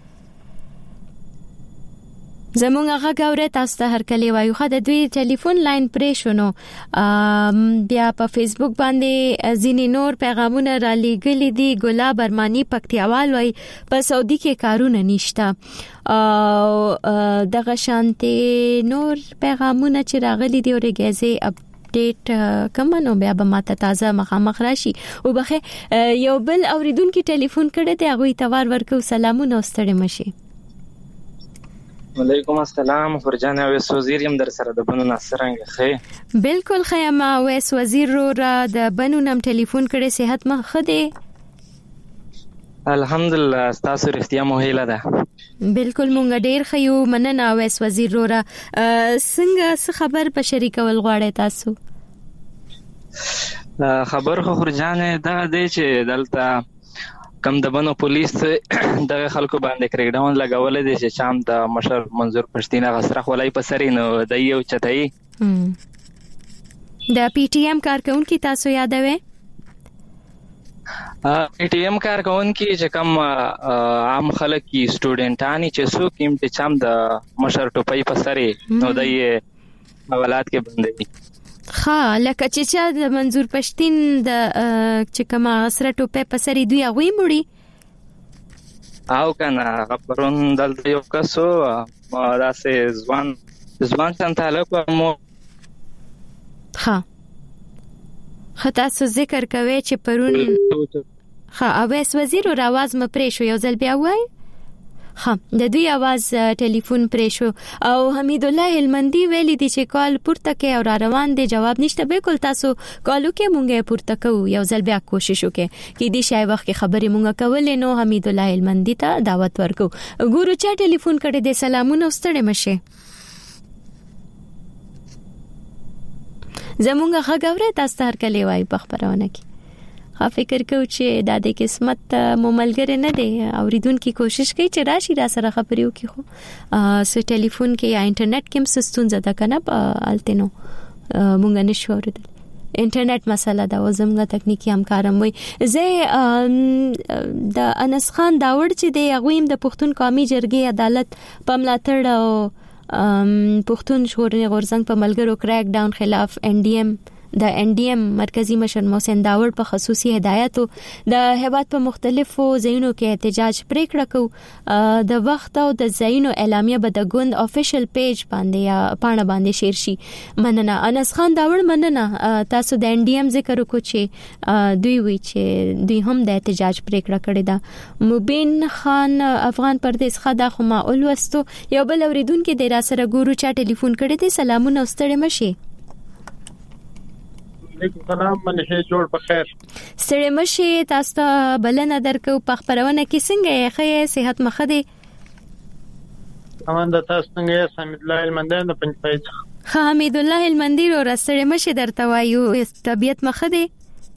زمونږ هغه غوړې تاسو ته هر کلی وایو خو د دوی ټلیفون لاین پرې شونو بیا په فیسبوک باندې ځینې نور پیغامونه را لېږلي دي. ګلاب ارمانی پکتیاوال وای په سعودي کې کارونه نشته دغه شانتي نور پیغامونه چې راغلي دي اورګازي اپډیټ کومنو بیا به ماته تازه مخامخ راشي او بخې یو بل اوریدونکو ټلیفون کړه ته هغه توار ورکو. سلامونه او ستړي مشه. وعلیکم السلام فرجان اویس وزیر یم در سره د بنو ناصرنګ خې بالکل خیمه اویس وزیر را د بنو نم ټلیفون کړي صحت مخ خده الحمدلله تاسو رښتیا مو هیله ده بالکل مونږ ډیر خيو مننه اویس وزیر را څنګه خبر په شریکول غواړی تاسو خبر خو فرجان دا دی چې دلته کم د بنو پولیس دغه خلکو باندې کریک ډاون لګول دي چې شام د مشر منظور پښتين غسرخ ولای په سری نو د یو چتای د پی ټی ایم کارکونکو تاسو یادوي پی ټی ایم کارکونکو چې کم عام خلک کی سټوډنټانی چې سو کیم ته چم د مشر ټوپۍ په سری نو د حوالات کې باندې خا لکه چې د منظور پښتين د چې کما غسره ټوپه پسري دوی غوي مړي او کنه خبرون دلته یو کسو داسې ځوان څنګه مو خطا سو ذکر کوي چې پرون اویس وزیر او आवाज م پرې شو یو ځل بیا وای د دوی आवाज ټلیفون پرې شو او حمید الله هلمندي ویلي دي چې کال پورته کې او روان دي جواب نشته بالکل تاسو کالو کې مونږه پورته کوو یو ځل بیا کوشش وکړي کې دې شای وخت کې خبرې مونږه کولې نو حمید الله هلمندي ته دعوت ورکو ګورو چا ټلیفون کړي دي سلامونه واستړې مشه زمونږه غږوره تاسو هر کله وای په خبرونه کې فکر کو چې د دې قسمت مملګری نه دی اوریدونکو کوشش کوي چې راشي را سره خبريو کې خو سو ټلیفون کې یا انټرنیټ کې مستون زده کنه التنو مونږ نشو اوریدل انټرنیټ مسله دا وزمغه تکنیکی همکارم وي زه د انس خان داوړ چې دی غویم د پښتون قومي جرګې عدالت په ملاتړ او پښتون شوري غورزنګ په ملګرو کریک ډاون خلاف د NDM مرکزی مشر محسن داوړ په خصوصي هدایتو د هیواد په مختلفو ځایونو کې احتجاج پریکړه کو د وخت او د ځایونو اعلامیه به د ګوند افیشل پیج باندې یا پاڼه باندې شیر شي مننه انس خان داوړ مننه تاسو د NDM ذکر وکړو چې دوی وی چې دوی هم د احتجاج پریکړه کړې ده مبین خان افغان پردیس خدا خو ما اولوستو یو بل اوریدونکو د را سره ګورو چا ټلیفون کړی دی سلامونه واستړې مشي سلام منه جوړ په خیر سره مشي تاسو ته بلنه درکو په خبرونه کې څنګه یې صحت مخه دي امان د تاسو څنګه حمید الله هلمندي د پنځپایځ حمید الله هلمندي او سره مشي درته وایو طبيعت مخه دي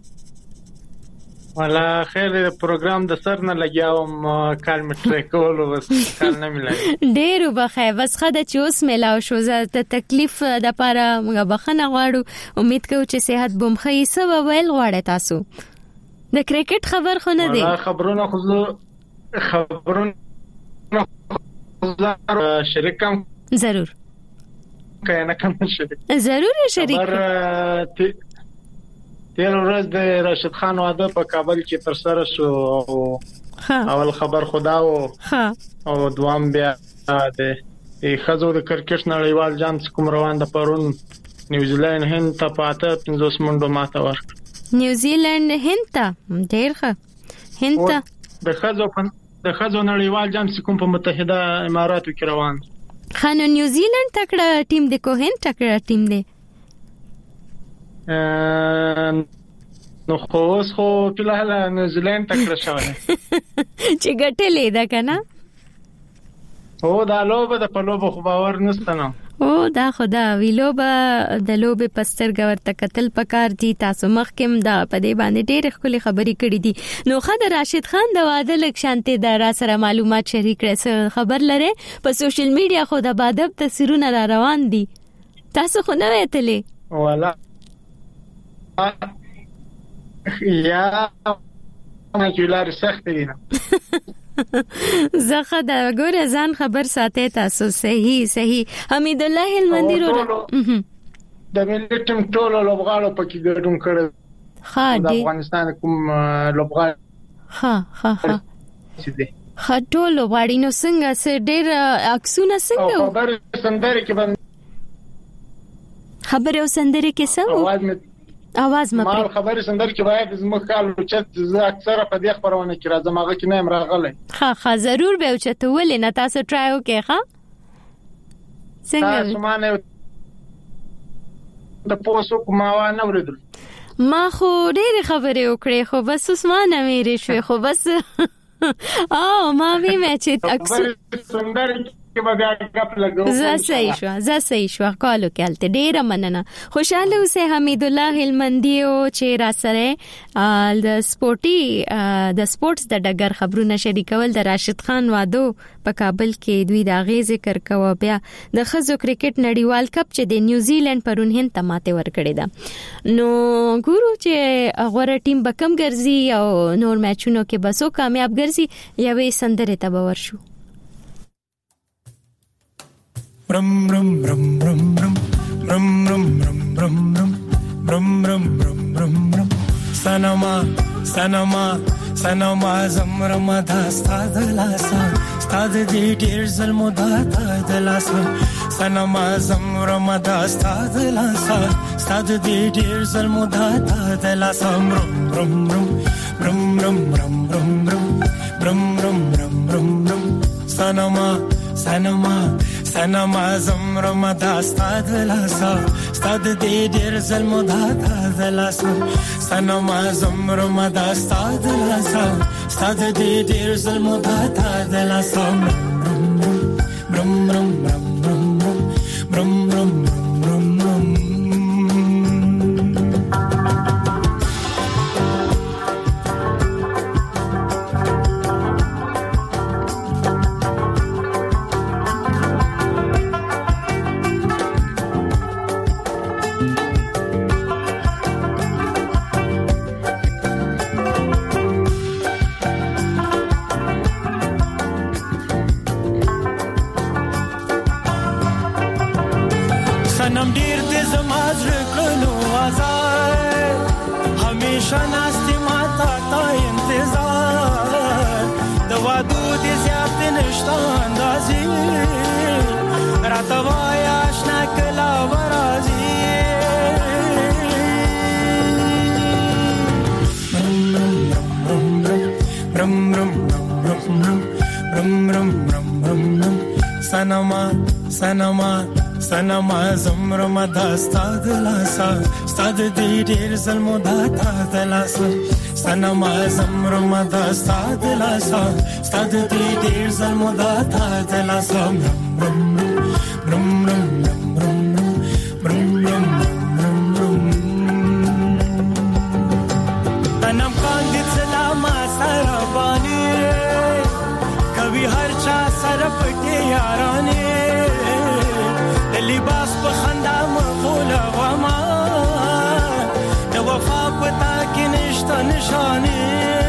ولا خیر د پروګرام د سر نه لګیاوم کال مټر کولو بس کال نه ملای ډیرو بخای بس خدای چې اوس ملاو شو زه ته تکلیف د پاره موږ بخنه غواړو امید کوم چې صحت بومخې سبب ویل غواړی تاسو د کرکټ خبر خو نه دی خبرونه شریکم ضرور کنه کوم شریک ضرور شریک تیر ورځ د راشد خان واده په کابل کې تر سره شو اول خبر خدا او دوام بیا د خزو د کرکټ نړیوال جام کوم روان د پرون نیوزیلند هند ته پاته 50 منډو ماته ورک نیوزیلند هند ته ډیر ښه هند ته د خزو نړیوال جام کوم په متحده اماراتو کې روان خانو نیوزیلند تکړه ټیم د کوهن تکړه ټیم دی نو خو په لحاله نیوزیلند تکړه شوی چې ګټلې ده کنه او دا لوبه د پلوبه خو باور نشته نو او دا خدا ویلوبه د لوبه پستر ګور تکتل پکار دي تاسو مخکم دا په دې باندې ډېر خولي خبرې کړې دي نو خدای راشد خان د واده لک شانته د را سره معلومات شریک کړي خبر لره په سوشل میډیا خو د بادب تصویرونه را روان دي تاسو خو نه وېتلې ولا یا ماجولار سخت دي زخه دا ګوره ځان خبر ساتي تاسو صحیح حمید الله هلمندي رو د ملتم ټولو لوبغاړو پکې ګډون کړل د افغانستان کوم لوبغاړي ټولو لوبغاړي نو څنګه سر ډېر عکسونه څنګه خبر سندره کې باندې خبر او سندره کې څنګه आवाज مې خبرې سندر کې باید زموږ کال چې زه اکثره په دې خبرونه کې راځم هغه کې نه راغلی ضرور به چې ته ولې نه تاسو ټرای وکړئ څنګه سمانه د پوسو کومه نه ورېدل ما خو ډېر خبرې وکړې خو بس عثمان امیر شوي خو بس ما وی چې اکثر سندر کې به بیا غپ لګو زه صحیح شو کالو کېلته ډېر مننه خوشاله اوسه حمید الله هلمندي او چې را سره د سپورتس د ډګر خبرونه شریکول د راشد خان وادو په کابل کې دوی د غي ذکر کوي بیا د خزو کرکټ نړیوال کپ چې د نیوزیلند پرون هند ته ماته ورکړې ده نو ګورو چې غوړه ټیم به کم ګرځي او نور میچونو کې بسو کامیاب ګرځي یوې سندره ته باور شو Brum brum brum brum brum brum brum brum brum brum brum brum brum brum sanama sanama sanama zamrama dastad lasa stad di dir zalmuda tad lasa sanama zamrama dastad lasa stad di dir zalmuda tad lasa brum brum brum brum brum brum brum brum brum brum brum brum sanama sanama sanama zamrama dastad lasa stad di dir zalmuda tad lasa sanama zamrama dastad lasa stad di dir zalmuda tad lasa brum brum brum brum brum brum brum brum sanama zamrama dastad lasa stad di dir zalmuda tad lasa sanama zamrama dastad lasa stad di dir zalmuda tad lasa brum brum brum brum brum brum brum tanam kandit salama sarabani kabhi har cha sarapte yarane libas په خندا مخوله وما د وفا پتا کې نشته نشانه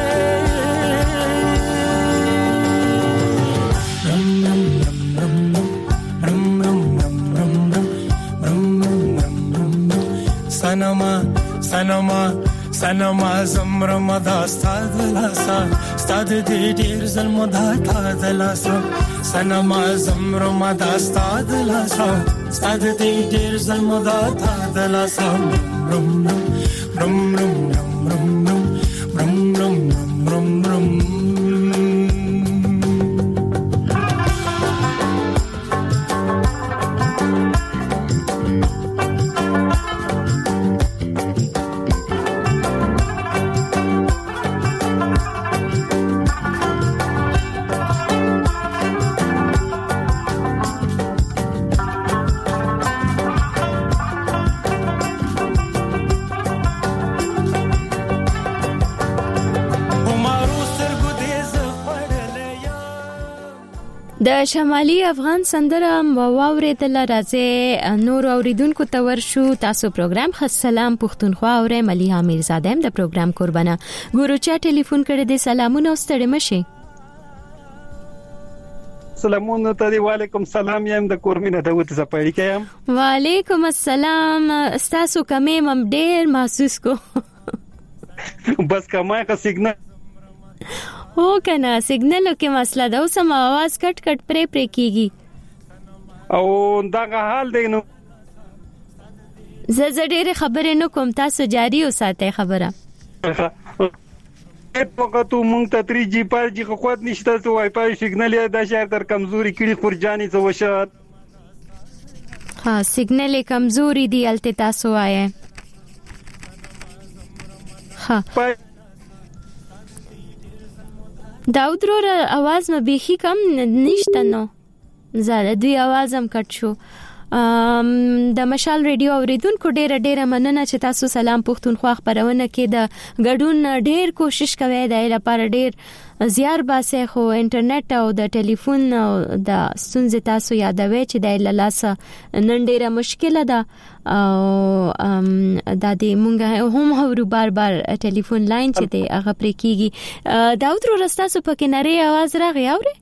sanama sanama sanama zamrama dastad lasa stad di dir zalmuda tad lasa sanama zamrama dastad lasa stad di dir zalmuda tad lasa brum brum brum brum brum brum brum brum د شمالي افغان سندره واوریدل راځي نور اوریدونکو ته ورشو تاسو پروګرام خاص سلام پښتونخوا اوره مليحه میرزاده د پروګرام قربانه ګورو چا ټلیفون کړی دی سلامونه ستړي مشي سلامونه ته وعلیکم سلام یم د کورمینه داوود زپاړی کيم وعلیکم السلام تاسو کومه مم ډیر محسوس کو بس کمای کا سیګنال او کنه سیګنل کې مسله ده اوس ما आवाज کټ کټ پرې کیږي او دا حال دی نو زه ډېر خبرې نه کوم تاسو جاری اوساته خبره پکاتو مونږ ته 3G 5G خو قوت نشته تو وای فای سیګنل یا د شهر تر کمزوري کړي خورجاني څه وشات ها سیګنل کمزوري دی الته تاسو آئے ها داود رو आवाज م بیخي کم نشته نو زړه دوی आवाज هم کټ شو د مشال ریډیو اوریدونکو ډیره مننه چې تاسو سلام پښتونخوا خبرونه کې د ګډون ډیر کوشش کوي د لپاره ډیر زیار باسه خو انټرنیټ او د ټلیفون او د ستونزې تاسو یادوي چې د لاسه نن ډیره مشکله ده او د دې مونږه هم هورو بار ټلیفون لاین چې دی هغه پرې کیږي داود رو رستاسو پکې نری आवाज راغی اوري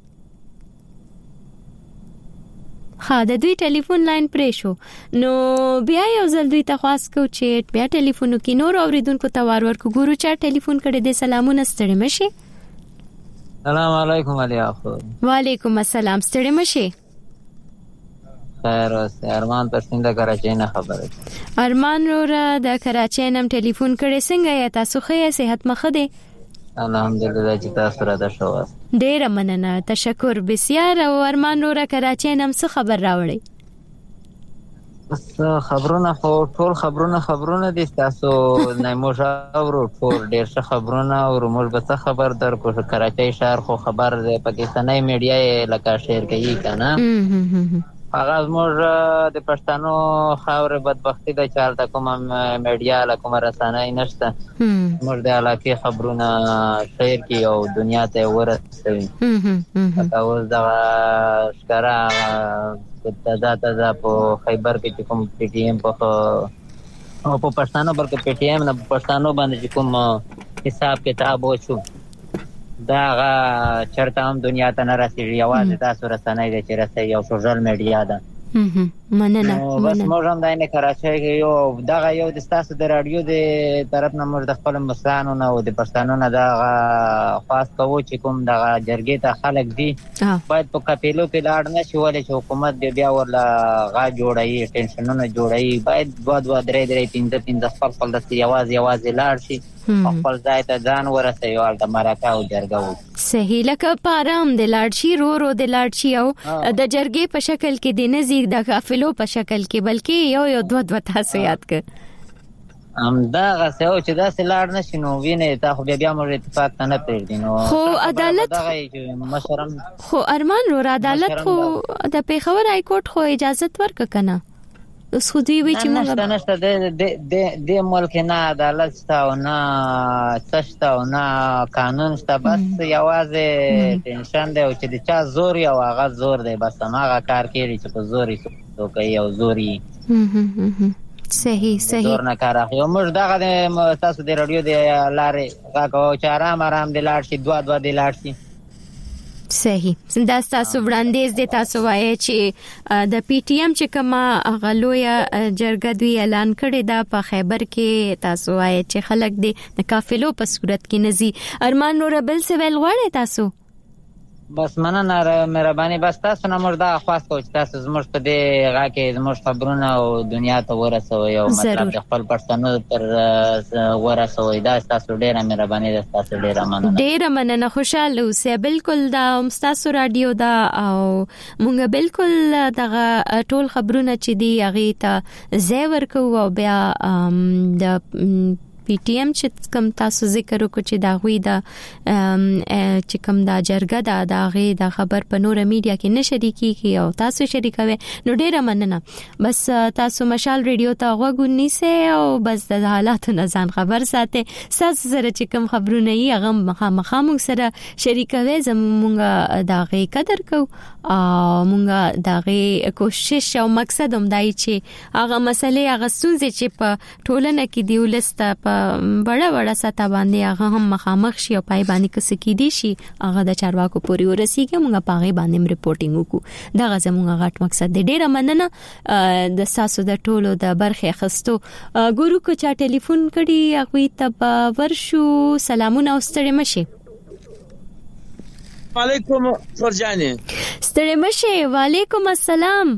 ها د دوی ټلیفون لاین پرې شو نو بیا یو ځل دوی ته خواست کو چې بیا ټلیفون کې نور اوریدونکو ته ورکو ګورو چې ټلیفون کړي د سلامونه ستړي مشي السلام علیکم علیا خو وعلیکم السلام ستړي مشي خیر اوسه ارمان پسند کراچۍ نه خبره ارمان رو د کراچۍ نم ټلیفون کړي څنګه یا تاسو ښه صحت مخ ده الحمدلله چې تاسو را ده شو ډیر مننه تشکر بسیار او ارمان رو کراچۍ نم څه خبر راوړي بس خبرونه خو ټول خبرونه دي تاسو نه موږ ټول ډیر ښه خبرونه او موږ به خبر در کو کراچۍ شهر خو خبر ده پاکستاني میډیا لکه شیر کوي کنه هغه موږ د پښتنو خاور بدبختی د چالت کومه میډیا لکه رسانه نشته موږ د علاقه خبرونه شیر کی او دنیا ته ورسوي دا اوس دا ښکارا تازه په خیبر کې کوم پی ټی ایم په پښتنو پر کې پی ټی ایم نه پښتنو باندې کوم حساب کتاب وشو دا چرته هم دنیا ته نه رسیږي یوازې تاسو رسنۍ د چیرته یو سوشل میډیا ده مننه بس موږ هم د کراچۍ کې یو دا یو د تاسو د رادیو د طرف نه موږ د خپل مسلمانانو نه او د پښتنو نه دا خاص کوو چې کوم د جرګې ته خلک دي باید په کپیلو کې لاړ نه شي ولې چې حکومت بیا ورلا غا جوړایي ټینشنونه جوړایي باید 2-3 خپل د یوازې لاړ شي خپل ځای ته ځان ورسوي او د مرکه او جرګه صحیح لکه پارام د لاړشي رو د لاړشي او د جرګې په شکل کې د نزیک د قافلو په شکل کې بلکې یو دوه تاسو یاد کړ دا غسه او چې دا سلاړ نشي نو ویني تا خو بیا موږ اتفاق نه پېږدي نو خو عدالت مشرم خو ارمان رو عدالت خو د پیښور های کورټ خو اجازه ورک کنه اوس خو دی وی چې موږ نشته د ملک نه عدالت شته او نه سشته او نه قانون شته بس یوازې ټینشن دی او چې د چا زور یو هغه زور دی بس هغه کار کوي چې په زوري تو کوي او زوري صحیح زور نه کار اخلي موږ دغه تاسو د رادیو د لارې هغه چې آرام د لاړ شي 2 د لاړ شي صحیح دا تاسو وړاندیز دي تاسو وایي چې د پی ټی ایم چې کما غلویا جرګه دوی اعلان کړی دا په خیبر کې تاسو وایي چې خلک د قافلو په صورت کې نزي ارمان نور بل څه ویل غواړي تاسو بس مننه مهرباني بس تاسو نه موږ دا خواست کوو چې تاسو زموږ په دې غا کې زموږ خبرونه او دنیا ته ورسوي او مطلب خپل پښتنو تر ورسوي دا تاسو ډیره مهرباني ده تاسو ډیره مننه خوشاله اوسئ بالکل دا تاسو رادیو دا او موږ بالکل دغه ټول خبرونه چې دی هغه ته زیور کوو او بیا د پی ټی ایم چې کوم تاسو ذکر وکړو چې دا غوي دا چې کوم دا جرګه دا غي دا خبر په نور میډیا کې نشری کیږي او تاسو شریکوي نو ډیره مننه بس تاسو مشال ریډیو ته غوږ نیسه او بس د حالاتو نه ځان خبر ساتي تاسو سره چې کوم خبرونه یې هغه مخامخ سره شریکوي زمونږ دا غي قدر کو او مونږ دا غي کوشش او مقصد هم دای چې هغه مسلې هغه ستونزې چې په ټولنه کې دی ولسته بڑا ستا باندې هغه هم مخامخ شي او پای باندې کس کې دي شي هغه د چارواکو پوری ورسیږي موږ پاغه باندې ریپورتینګ وکړو دا زموږ غټ مقصد دی ډیره مننه د ساسو د ټولو د برخه خستو ګورو کو چا ټلیفون کړي هغه ته ورشو سلامونه واستړي مشي وعلیکم فرجانه ستړي مشي وعلیکم السلام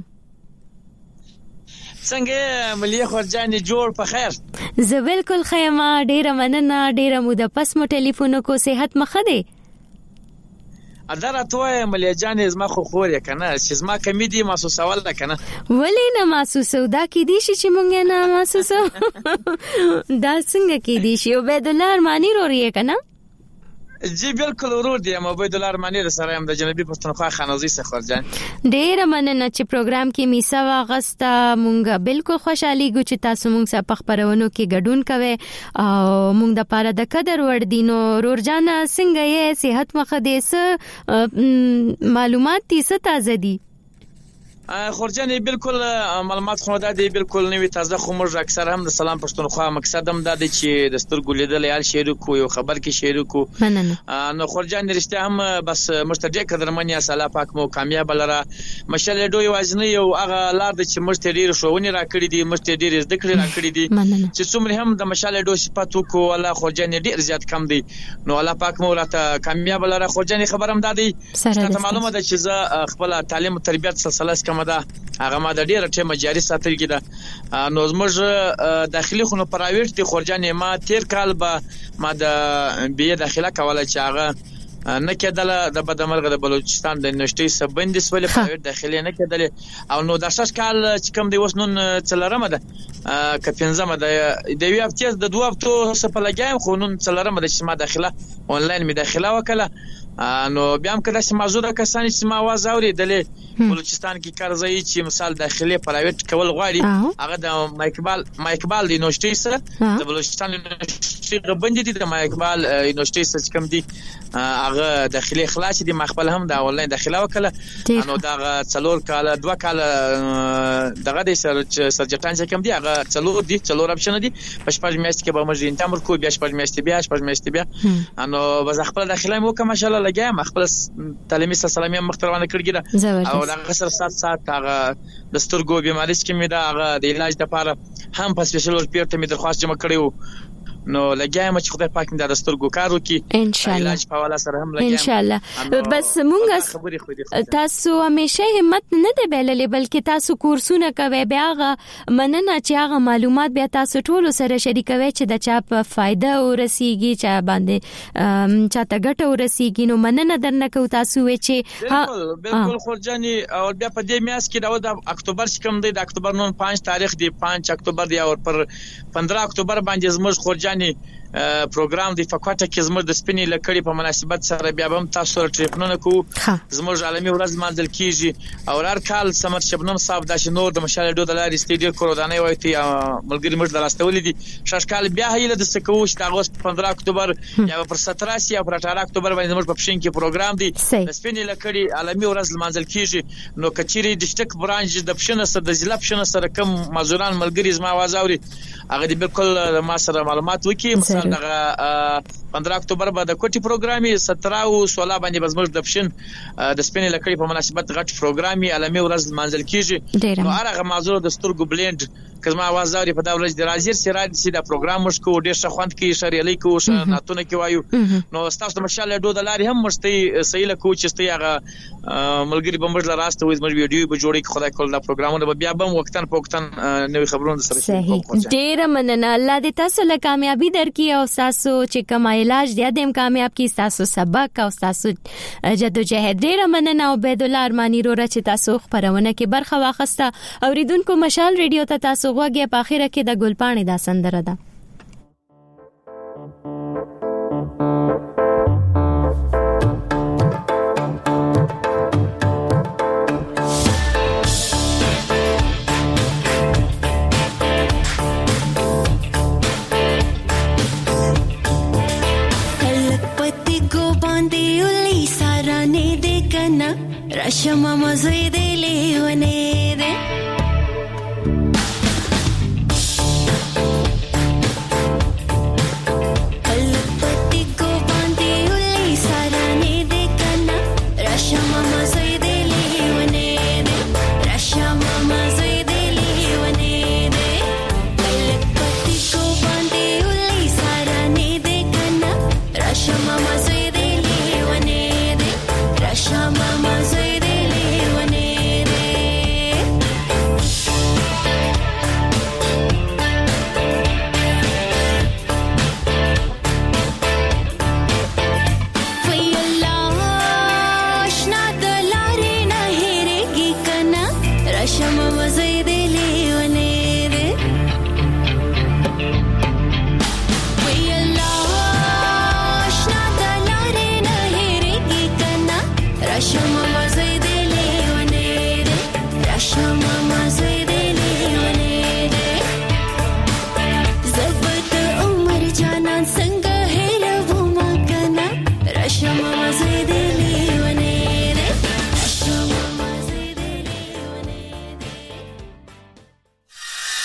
څنګه ملي خورجانې جوړ په خیر زه بالکل خیمه ډیره مننه ډیره مو د پس مو ټلیفون کو صحت مخه دی ادارته ملي جان زما خو خور کنه چې زما کمیدي محسوس ول کنه ولې نه محسوس دا کې دي چې مونږ نه محسوس دا څنګه کې دي چې عبید الله ارمانی روري کنه جی بالکل ورور دی عبید الله ارمانی سره هم د جنوبي پښتونخوا خانوزي سفر جان ډیر مننه چې پروګرام کې میسا واغستا مونږ بالکل خوشحالي ګو چې تاسو مونږ سره په خبرونو کې ګډون کوي او مونږ د پاره د قدر ور دینو رورجان څنګه یې صحت مخه دې معلومات تاسو تازه دي خورجان بالکل معلومات خو دا دی بالکل نوې تازه خو موږ اکثر هم د سلام پښتونخوا مقصد هم دا دی چې د سترګو لیدل یال شریکو یو خبر کې شریکو نو خورجان رښتیا هم بس مستډی قدرمنیا سالا پاک مو کامیاب لره مشل دوی وازنه یو هغه لار د چې مشت ډیر شوونی را کړی دي مشت ډیر زده کړی را کړی دي چې څومره هم د مشل دوی صفاتو کو الله خورجان ډیر زیات کم دي نو الله پاک مو راته کامیاب لره خورجان خبرم دا دی ته معلومه ده چې زه خپل تعلیم او تربیت سلسله مده هغه ما د ډیره ټیم جاري ساتل کیده نو زموږ داخلي خونو پرایویټ دي خورجان ما تیر کال به ما د بي داخله کوله چې هغه نه کېدله د بدمرغه د بلوچستان د یونیورسيټي سبندس ولې پرایویټ داخلي نه کېدله او نو د شش کال چې کوم دی وس نن څلرمه ده کپنځمه ده د یو هفته د دوه هفتو سپه لګایم خو نن څلرمه ده چې ما داخله آنلاین می داخله وکړه نو بیا هم کله چې موضوع کسان چې ما आवाज اوریدلې بلوچستان کې کارځي چې مثال داخلي پرایویټ کول غواړي هغه د مایکبال د یونیورسيټي سره د بلوچستان یونیورسيټي غبندې دي د مایکبال یونیورسيټي سره کوم دي هغه داخلي خلاص دي مخبل هم د آنلاین داخله وکړه نو دا څلور کال دوه کال دغه د سرجټان چې کوم دي هغه څلور اپشن دي په شپږ میاشتې کې به موږ انتامر کو بیا شپږ میاشتې بیا نو بس خپل داخله مو کوم ماشاءالله لګایم خپل تعلیمي سلسله مختلفانه کړګیره او دا غسر سات هغه د سترګو بیماری چې مې دا هغه د علاج لپاره هم په سپیشل ورپیر ته مې درخواست جمع کړیو نو لګایم چې خدای پاک دې د سترګو کار وکړي ان شاء الله علاج په والا سره هم لګایم ان شاء الله بس مونږ تاسو همیشه همت نه دی بللې بلکې تاسو کورسونه کوي بیا مننه چې هغه معلومات بیا تاسو ټول سره شریکوي چې د چا په فائدہ ورسیږي چا باندې چاته ګټه ورسیږي نو مننه درنه کو تاسو وی چې بالکل خورجاني او بیا په دې میاس کې د اکتوبر چې کوم دی د اکتوبر 5 تاریخ دی 5 اکتوبر دی او پر 15 اکتوبر باندې زموږ خورجاني پروګرام دی فقاټه کې زموږ د سپینې لکړې په مناسبت سره بیا هم تاسو سره ټریپونه کو زموږ عالمي ورځ مانځل کیږي او هر کال سمر شبنم صاحب د شنور د مشال ډو د لاري سټیډیو کورودانه وایي ملګری موږ دراستولې دي شش کال بیا هیله د سکوش د اگست 15 اکتوبر یا پر 17 یا پر 18 اکتوبر باندې موږ په پښین کې پروګرام دی د سپینې لکړې عالمي ورځ مانځل کیږي نو کچيري ډیسټریکټ برانچ د پښین سره د ضلع پښین سره کم مزوران ملګری زما आवाज اوري هغه دی بالکل ما سره معلومات وکي مثلا دغه 15 اکتوبر به د کوټي پروګرامي 17 او 16 باندې بزمج د پښین د سپینې لکړې په مناسبت غټ پروګرامي عالمي ورځ منځل کیږي نو هغه موضوع د سترګو بلند کزما आवाज اوري په دا ورځ د راځي سي دا پروګرام مشکو ډېر شخوند کې شریالي کو ناتونه کې وایو نو تاسو د مشال ډو د لاري هم مشتي سېله کو چې ستي هغه ملګری بمبر لراسته وې زموږ ویډیو به جوړي خدای کول دا پروګرامونه بیا به وختن په وختن نوې خبرونه سره شریک ډېر مننه الله دې تاسو له کامیابی درکړي او تاسو چې کوم علاج دې دیم کامیاب کی تاسو سبق او تاسو جدوجہد ډېر مننه عبید الله ارمانی رو چې تاسو خبرونه کې برخه واخسته اوریدونکو مشال ریډیو ته تاسو وګه په اخره کې د ګلپاڼې دا سندره ده رشم مزوی